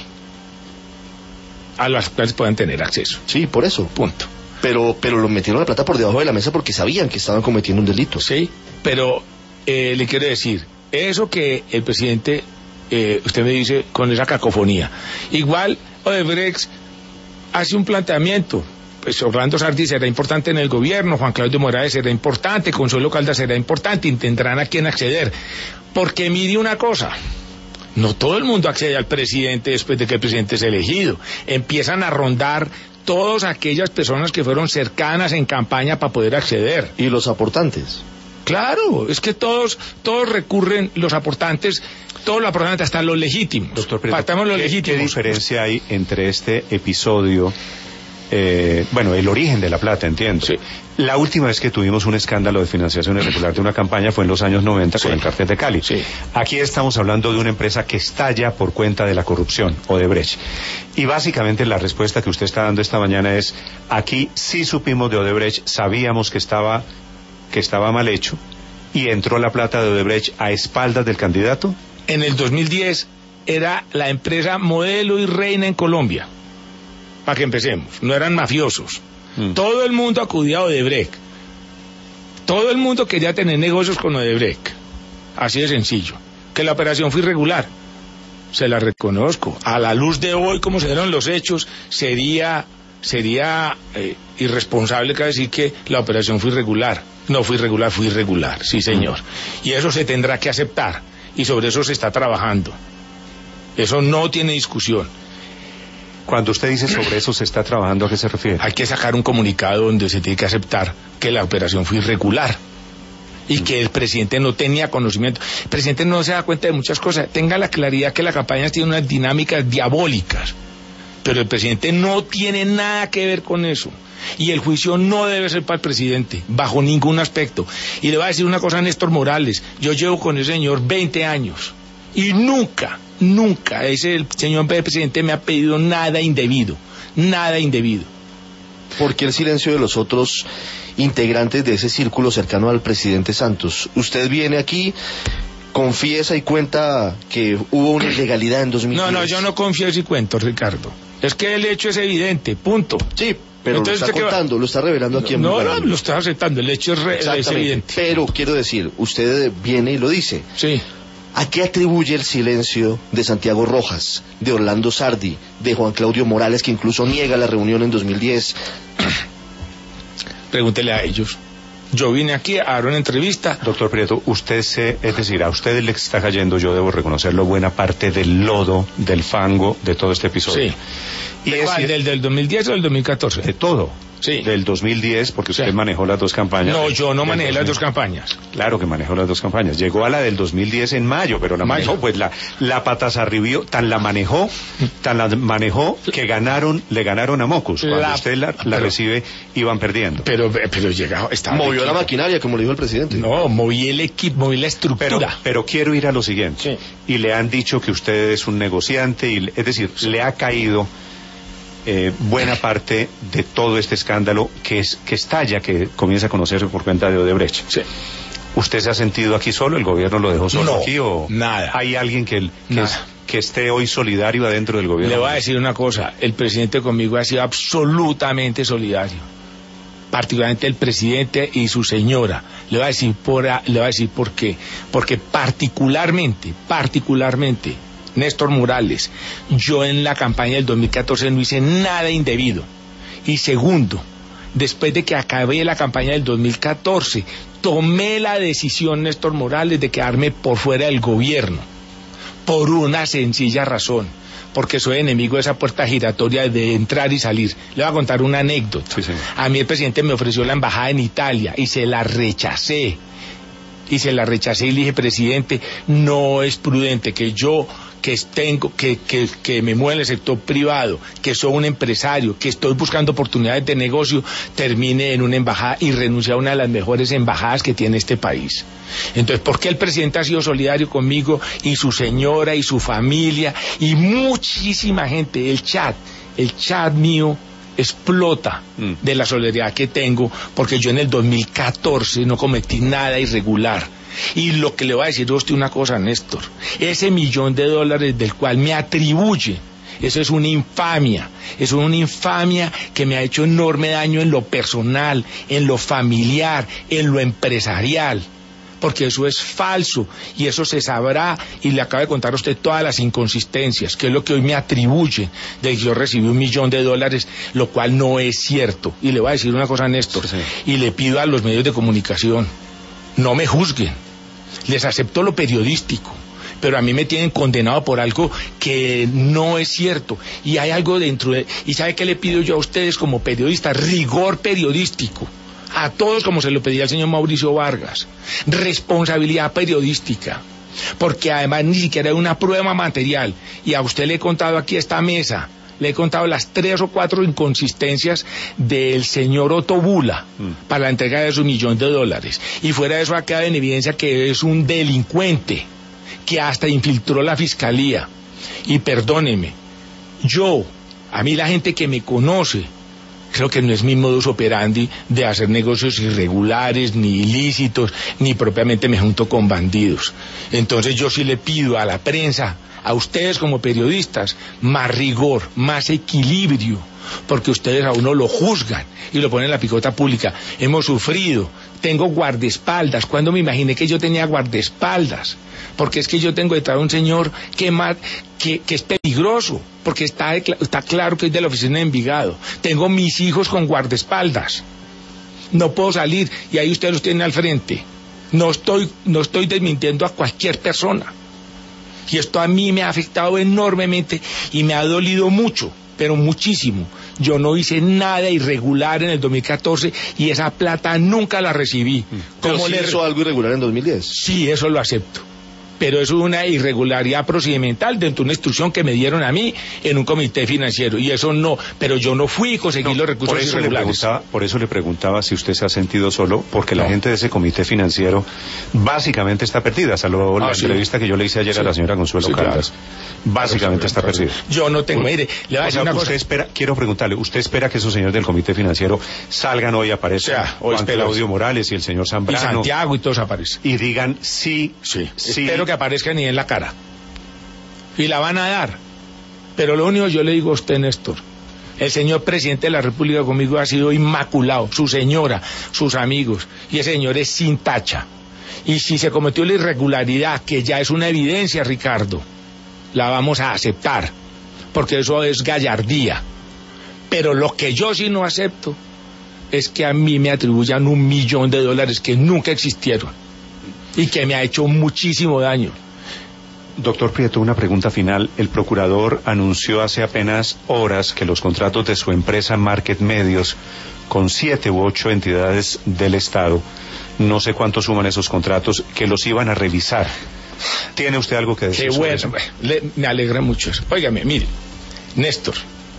a las cuales puedan tener acceso. Sí, por eso. Punto. Pero, pero lo metieron la plata por debajo de la mesa porque sabían que estaban cometiendo un delito. Sí, pero eh, le quiero decir, eso que el presidente, eh, usted me dice con esa cacofonía, igual Odebrecht hace un planteamiento, pues Orlando Sardi será importante en el gobierno, Juan Claudio Morales será importante, Consuelo Caldas será importante, y tendrán a quién acceder, porque mire una cosa, no todo el mundo accede al presidente después de que el presidente es elegido, empiezan a rondar todas aquellas personas que fueron cercanas en campaña para poder acceder. ¿Y los aportantes? Claro, es que todos todos recurren, los aportantes, todos los aportantes, hasta los legítimos. Doctor Prieto, Partamos los ¿qué, legítimos. ¿qué diferencia hay entre este episodio, eh, bueno, el origen de la plata, entiendo? Sí. La última vez que tuvimos un escándalo de financiación irregular de una campaña fue en los años noventa sí. con el Cártel de Cali. Sí. Aquí estamos hablando de una empresa que estalla por cuenta de la corrupción, Odebrecht. Y básicamente la respuesta que usted está dando esta mañana es, aquí sí supimos de Odebrecht, sabíamos que estaba, que estaba mal hecho, y entró la plata de Odebrecht a espaldas del candidato. En el dos mil diez era la empresa modelo y reina en Colombia, para que empecemos, no eran mafiosos. Mm. Todo el mundo acudía a Odebrecht. Todo el mundo quería tener negocios con Odebrecht. Así de sencillo. Que la operación fue irregular, se la reconozco. A la luz de hoy, como se dieron los hechos, sería sería eh, irresponsable que decir que la operación fue irregular. No fue irregular, fue irregular, sí señor. Mm. Y eso se tendrá que aceptar. Y sobre eso se está trabajando. Eso no tiene discusión. Cuando usted dice sobre eso se está trabajando, ¿a qué se refiere? Hay que sacar un comunicado donde se tiene que aceptar que la operación fue irregular y mm. que el presidente no tenía conocimiento. El presidente no se da cuenta de muchas cosas. Tenga la claridad que la campaña tiene unas dinámicas diabólicas, pero el presidente no tiene nada que ver con eso. Y el juicio no debe ser para el presidente, bajo ningún aspecto. Y le voy a decir una cosa a Néstor Morales. Yo llevo con ese señor veinte años y nunca... Nunca ese el señor presidente me ha pedido nada indebido, nada indebido. ¿Por qué el silencio de los otros integrantes de ese círculo cercano al presidente Santos? Usted viene aquí confiesa y cuenta que hubo una ilegalidad en dos mil diez. No, no, yo no confieso y cuento, Ricardo. Es que el hecho es evidente, punto. Sí, pero entonces, lo está contando, lo está revelando aquí en No, Blue no, Radio. lo está aceptando, el hecho es, re, es evidente. Pero quiero decir, usted viene y lo dice. Sí. ¿A qué atribuye el silencio de Santiago Rojas, de Orlando Sardi, de Juan Claudio Morales, que incluso niega la reunión en dos mil diez? Pregúntele a ellos. Yo vine aquí a dar una entrevista. Doctor Prieto, usted se, es decir, a usted le está cayendo, yo debo reconocerlo, buena parte del lodo, del fango de todo este episodio. Sí. Y ¿De es, cuál? ¿Del, del dos mil diez o del dos mil catorce? De todo. Sí. Del dos mil diez, porque usted sí. manejó las dos campañas. No, yo no manejé dos mil las dos campañas. Claro que manejó las dos campañas. Llegó a la del dos mil diez en mayo, pero la Mayo. manejó, pues la, la patasarribió, tan la manejó, tan la manejó que ganaron, le ganaron a Mocus. Cuando La- usted la, la pero- recibe, iban perdiendo. Pero, pero llegaba, estaba el Movió la equipo. maquinaria, como le dijo el presidente. No, moví el equipo, moví la Pero, estructura. pero quiero ir a lo siguiente. Sí. Y le han dicho que usted es un negociante, y, es decir, le ha caído eh, buena parte de todo este escándalo que es que estalla, que comienza a conocerse por cuenta de Odebrecht. Sí. ¿Usted se ha sentido aquí solo? ¿El gobierno lo dejó solo No, aquí? ¿O nada. hay alguien que, que, Nada. es- que esté hoy solidario adentro del gobierno? Le voy a decir una cosa, el presidente conmigo ha sido absolutamente solidario, particularmente el presidente y su señora. Le voy a decir por, a- le voy a decir por qué, porque particularmente, particularmente, Néstor Morales, yo en la campaña del dos mil catorce no hice nada indebido. Y segundo, después de que acabé la campaña del dos mil catorce, tomé la decisión, Néstor Morales, de quedarme por fuera del gobierno. Por una sencilla razón, porque soy enemigo de esa puerta giratoria de entrar y salir. Le voy a contar una anécdota. Sí, señor. A mí el presidente me ofreció la embajada en Italia y se la rechacé. Y se la rechacé y le dije, presidente, no es prudente que yo, que tengo, que, que, que me mueva en el sector privado, que soy un empresario, que estoy buscando oportunidades de negocio, termine en una embajada y renuncie a una de las mejores embajadas que tiene este país. Entonces, ¿por qué el presidente ha sido solidario conmigo y su señora y su familia y muchísima gente? El chat, el chat mío explota Mm. de la solidaridad que tengo, porque yo en el dos mil catorce no cometí nada irregular. Y lo que le voy a decir a usted una cosa, Néstor, ese millón de dólares del cual me atribuye, eso es una infamia, eso es una infamia que me ha hecho enorme daño en lo personal, en lo familiar, en lo empresarial, porque eso es falso y eso se sabrá, y le acabo de contar a usted todas las inconsistencias, que es lo que hoy me atribuye de que yo recibí un millón de dólares, lo cual no es cierto. Y le voy a decir una cosa, Néstor, Sí. y le pido a los medios de comunicación, no me juzguen, les acepto lo periodístico, pero a mí me tienen condenado por algo que no es cierto, y hay algo dentro de... ¿Y sabe qué le pido yo a ustedes como periodistas? Rigor periodístico, a todos, como se lo pedía al señor Mauricio Vargas, responsabilidad periodística, porque además ni siquiera hay una prueba material, y a usted le he contado aquí a esta mesa, le he contado las tres o cuatro inconsistencias del señor Otto Bula Mm. para la entrega de su millón de dólares. Y fuera de eso ha quedado en evidencia que es un delincuente, que hasta infiltró la fiscalía. Y perdóneme, yo, a mí la gente que me conoce, creo que no es mi modus operandi de hacer negocios irregulares, ni ilícitos, ni propiamente me junto con bandidos. Entonces yo sí le pido a la prensa, a ustedes como periodistas, más rigor, más equilibrio, porque ustedes a uno lo juzgan y lo ponen en la picota pública. Hemos sufrido, tengo guardaespaldas. ¿Cuándo me imaginé que yo tenía guardaespaldas? Porque es que yo tengo detrás un señor que, más, que, que es peligroso, porque está, está claro que es de la oficina de Envigado. Tengo mis hijos con guardaespaldas. No puedo salir y ahí ustedes los tienen al frente. No estoy, no estoy desmintiendo a cualquier persona. Y esto a mí me ha afectado enormemente y me ha dolido mucho, pero muchísimo. Yo no hice nada irregular en el dos mil catorce y esa plata nunca la recibí. Pero ¿Cómo sí le- hizo algo irregular en dos mil diez. Sí, eso lo acepto. pero eso es una irregularidad procedimental dentro de una instrucción que me dieron a mí en un comité financiero, y eso no, pero yo no fui y conseguí no, los recursos por eso irregulares. Le preguntaba, por eso le preguntaba si usted se ha sentido solo, porque no. La gente de ese comité financiero básicamente está perdida, salvo ah, la sí. entrevista que yo le hice ayer sí. a la señora Consuelo sí, Caldas, claro. básicamente está perdida. Yo no tengo, mire, le voy a decir o sea, una usted cosa. Espera, quiero preguntarle, ¿usted espera que esos señores del comité financiero salgan hoy, aparezcan o sea, hoy Juan Claudio Morales y el señor Zambrano? Y Santiago y todos aparecen. Y digan sí, sí, sí. Espero que aparezcan y en la cara. Y la van a dar. Pero lo único que yo le digo a usted, Néstor, el señor presidente de la República conmigo ha sido inmaculado, su señora, sus amigos, y ese señor es sin tacha. Y si se cometió la irregularidad, que ya es una evidencia, Ricardo, la vamos a aceptar, porque eso es gallardía. Pero lo que yo sí no acepto es que a mí me atribuyan un millón de dólares que nunca existieron y que me ha hecho muchísimo daño. Doctor Prieto, una pregunta final. El procurador anunció hace apenas horas que los contratos de su empresa Market Medios con siete u ocho entidades del Estado, no sé cuánto suman esos contratos, que los iban a revisar. ¿Tiene usted algo que decir? Qué sobre bueno, eso? Le, me alegra mucho eso. Óigame, mire, Néstor,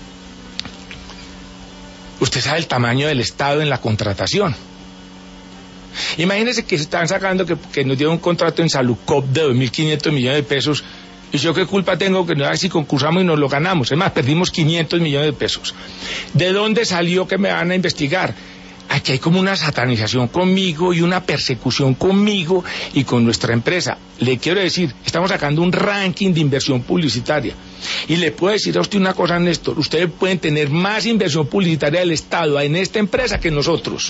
usted sabe el tamaño del Estado en la contratación. Imagínese que se están sacando que, que nos dieron un contrato en Salucop de dos mil quinientos millones de pesos, y yo qué culpa tengo que no ver si concursamos y nos lo ganamos. Es más, perdimos quinientos millones de pesos. ¿De dónde salió que me van a investigar? Aquí hay como una satanización conmigo y una persecución conmigo y con nuestra empresa. Le quiero decir, estamos sacando un ranking de inversión publicitaria. Y le puedo decir a usted una cosa, Néstor, ustedes pueden tener más inversión publicitaria del Estado en esta empresa que nosotros.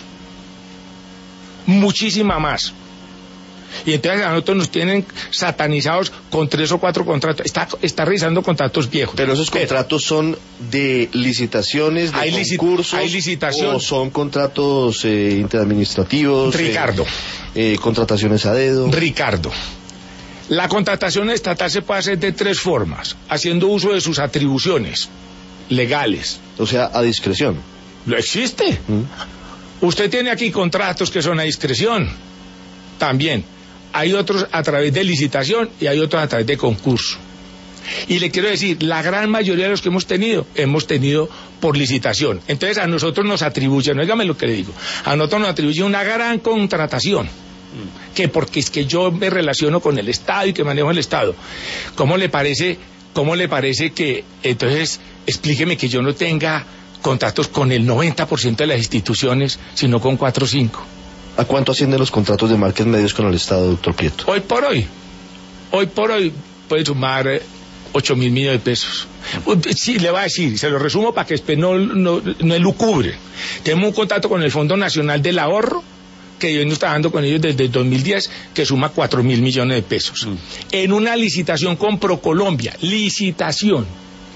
Muchísima más. Y entonces a nosotros nos tienen satanizados con tres o cuatro contratos. Está, está revisando contratos viejos. Pero esos contratos Pero, son de licitaciones, de hay concursos, hay licitación, o son contratos eh, interadministrativos. Ricardo. Eh, eh, contrataciones a dedo. Ricardo. La contratación estatal se puede hacer de tres formas, haciendo uso de sus atribuciones legales. O sea, a discreción. ¿Lo existe? ¿Mm? Usted tiene aquí contratos que son a discreción. También. Hay otros a través de licitación y hay otros a través de concurso. Y le quiero decir, la gran mayoría de los que hemos tenido, hemos tenido por licitación. Entonces a nosotros nos atribuyen, óigame lo que le digo, a nosotros nos atribuye una gran contratación. Que porque es que yo me relaciono con el Estado y que manejo el Estado. ¿Cómo le parece, cómo le parece que, entonces, explíqueme que yo no tenga contratos con el noventa por ciento de las instituciones, sino con cuatro o cinco? ¿A cuánto ascienden los contratos de Market Medios con el Estado, doctor Prieto? Hoy por hoy, hoy por hoy puede sumar eh, ocho mil millones de pesos. Sí, le voy a decir, se lo resumo para que después no, no, no elucubre. Tenemos un contrato con el Fondo Nacional del Ahorro, que yo estoy trabajando con ellos desde el dos mil diez, que suma cuatro mil millones de pesos. Mm. En una licitación con ProColombia, licitación.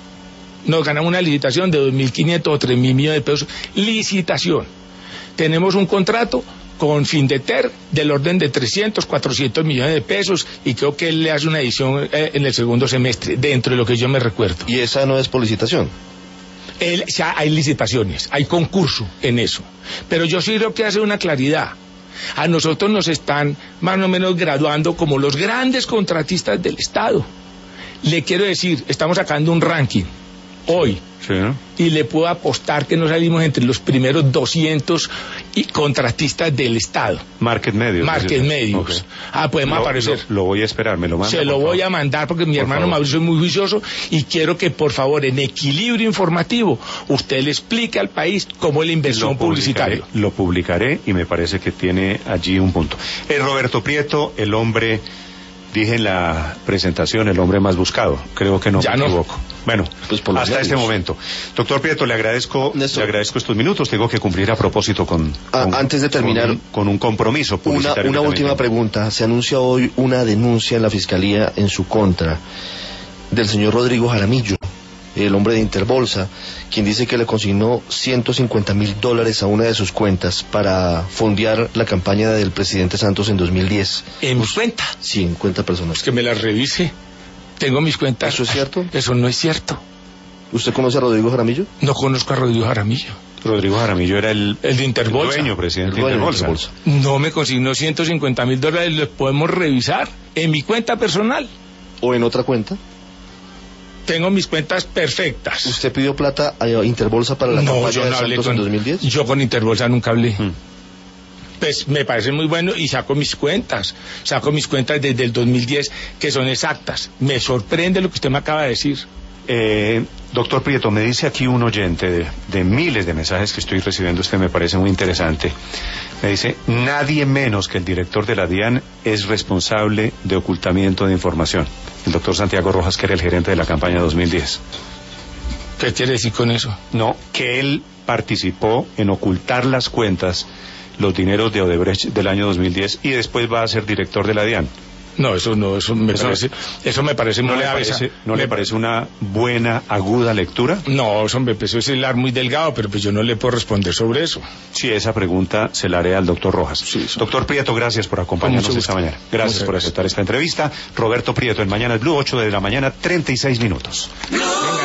Nos ganamos una licitación de dos mil quinientos o tres mil millones de pesos, licitación. Tenemos un contrato con Findeter del orden de trescientos, cuatrocientos millones de pesos, y creo que él le hace una edición eh, en el segundo semestre, dentro de lo que yo me recuerdo. ¿Y esa no es por licitación? Él, o sea, hay licitaciones, hay concurso en eso. Pero yo sí creo que hace una claridad. A nosotros nos están más o menos graduando como los grandes contratistas del Estado. Le quiero decir, estamos sacando un ranking hoy. Sí, ¿no? Y le puedo apostar que no salimos entre los primeros doscientos y contratistas del Estado. Market Medios. Market Medios. Okay. Ah, podemos lo, aparecer. Lo, lo voy a esperar, me lo manda. Se lo voy a mandar porque mi por hermano favor. Mauricio es muy juicioso y quiero que por favor en Equilibrio Informativo usted le explique al país cómo es la inversión lo publicitaria. Lo publicaré y me parece que tiene allí un punto. Es Roberto Prieto, el hombre... Dije en la presentación, el hombre más buscado. Creo que no ya me no. equivoco. Bueno, pues hasta medios. Este momento. Doctor Prieto, le agradezco, le agradezco estos minutos. Tengo que cumplir a propósito con... Ah, con antes de terminar... Con, con un compromiso publicitario. Una, una última tengo. pregunta. Se anuncia hoy una denuncia en la Fiscalía en su contra del señor Rodrigo Jaramillo, el hombre de Interbolsa, quien dice que le consignó ciento cincuenta mil dólares a una de sus cuentas para fondear la campaña del presidente Santos en dos mil diez. ¿En mi cuenta? Sí, en cuenta personal. Es que me las revise. Tengo mis cuentas. ¿Eso es cierto? Eso no es cierto. ¿Usted conoce a Rodrigo Jaramillo? No conozco a Rodrigo Jaramillo. Rodrigo Jaramillo era el, el de Interbolsa. El dueño, presidente El de dueño de Interbolsa. Interbolsa. No me consignó ciento cincuenta mil dólares, los podemos revisar en mi cuenta personal. ¿O en otra cuenta? Tengo mis cuentas perfectas. ¿Usted pidió plata a Interbolsa para la no, campaña yo de no hablé Santos con, en dos mil diez? Yo con Interbolsa nunca hablé. Mm. Pues me parece muy bueno y saco mis cuentas. Saco mis cuentas desde el dos mil diez que son exactas. Me sorprende lo que usted me acaba de decir. Eh, doctor Prieto, me dice aquí un oyente de, de miles de mensajes que estoy recibiendo, usted me parece muy interesante. Me dice, nadie menos que el director de la DIAN es responsable de ocultamiento de información. El doctor Santiago Rojas, que era el gerente de la campaña dos mil diez. ¿Qué quiere decir con eso? No, que él participó en ocultar las cuentas, los dineros de Odebrecht del año dos mil diez y después va a ser director de la DIAN. No, eso no, eso me Eso parece, eso me parece ¿No, muy le avesa. parece, ¿no me, le parece una buena, aguda lectura? No, eso me empezó a hilar muy delgado, pero pues yo no le puedo responder sobre eso. Sí, esa pregunta se la haré al doctor Rojas. Sí, sí. Doctor Prieto, gracias por acompañarnos Con mucho esta gusto. mañana. Gracias Muchas por gracias. aceptar esta entrevista. Roberto Prieto, en Mañana es Blue, ocho de la mañana, treinta y seis minutos. Blue.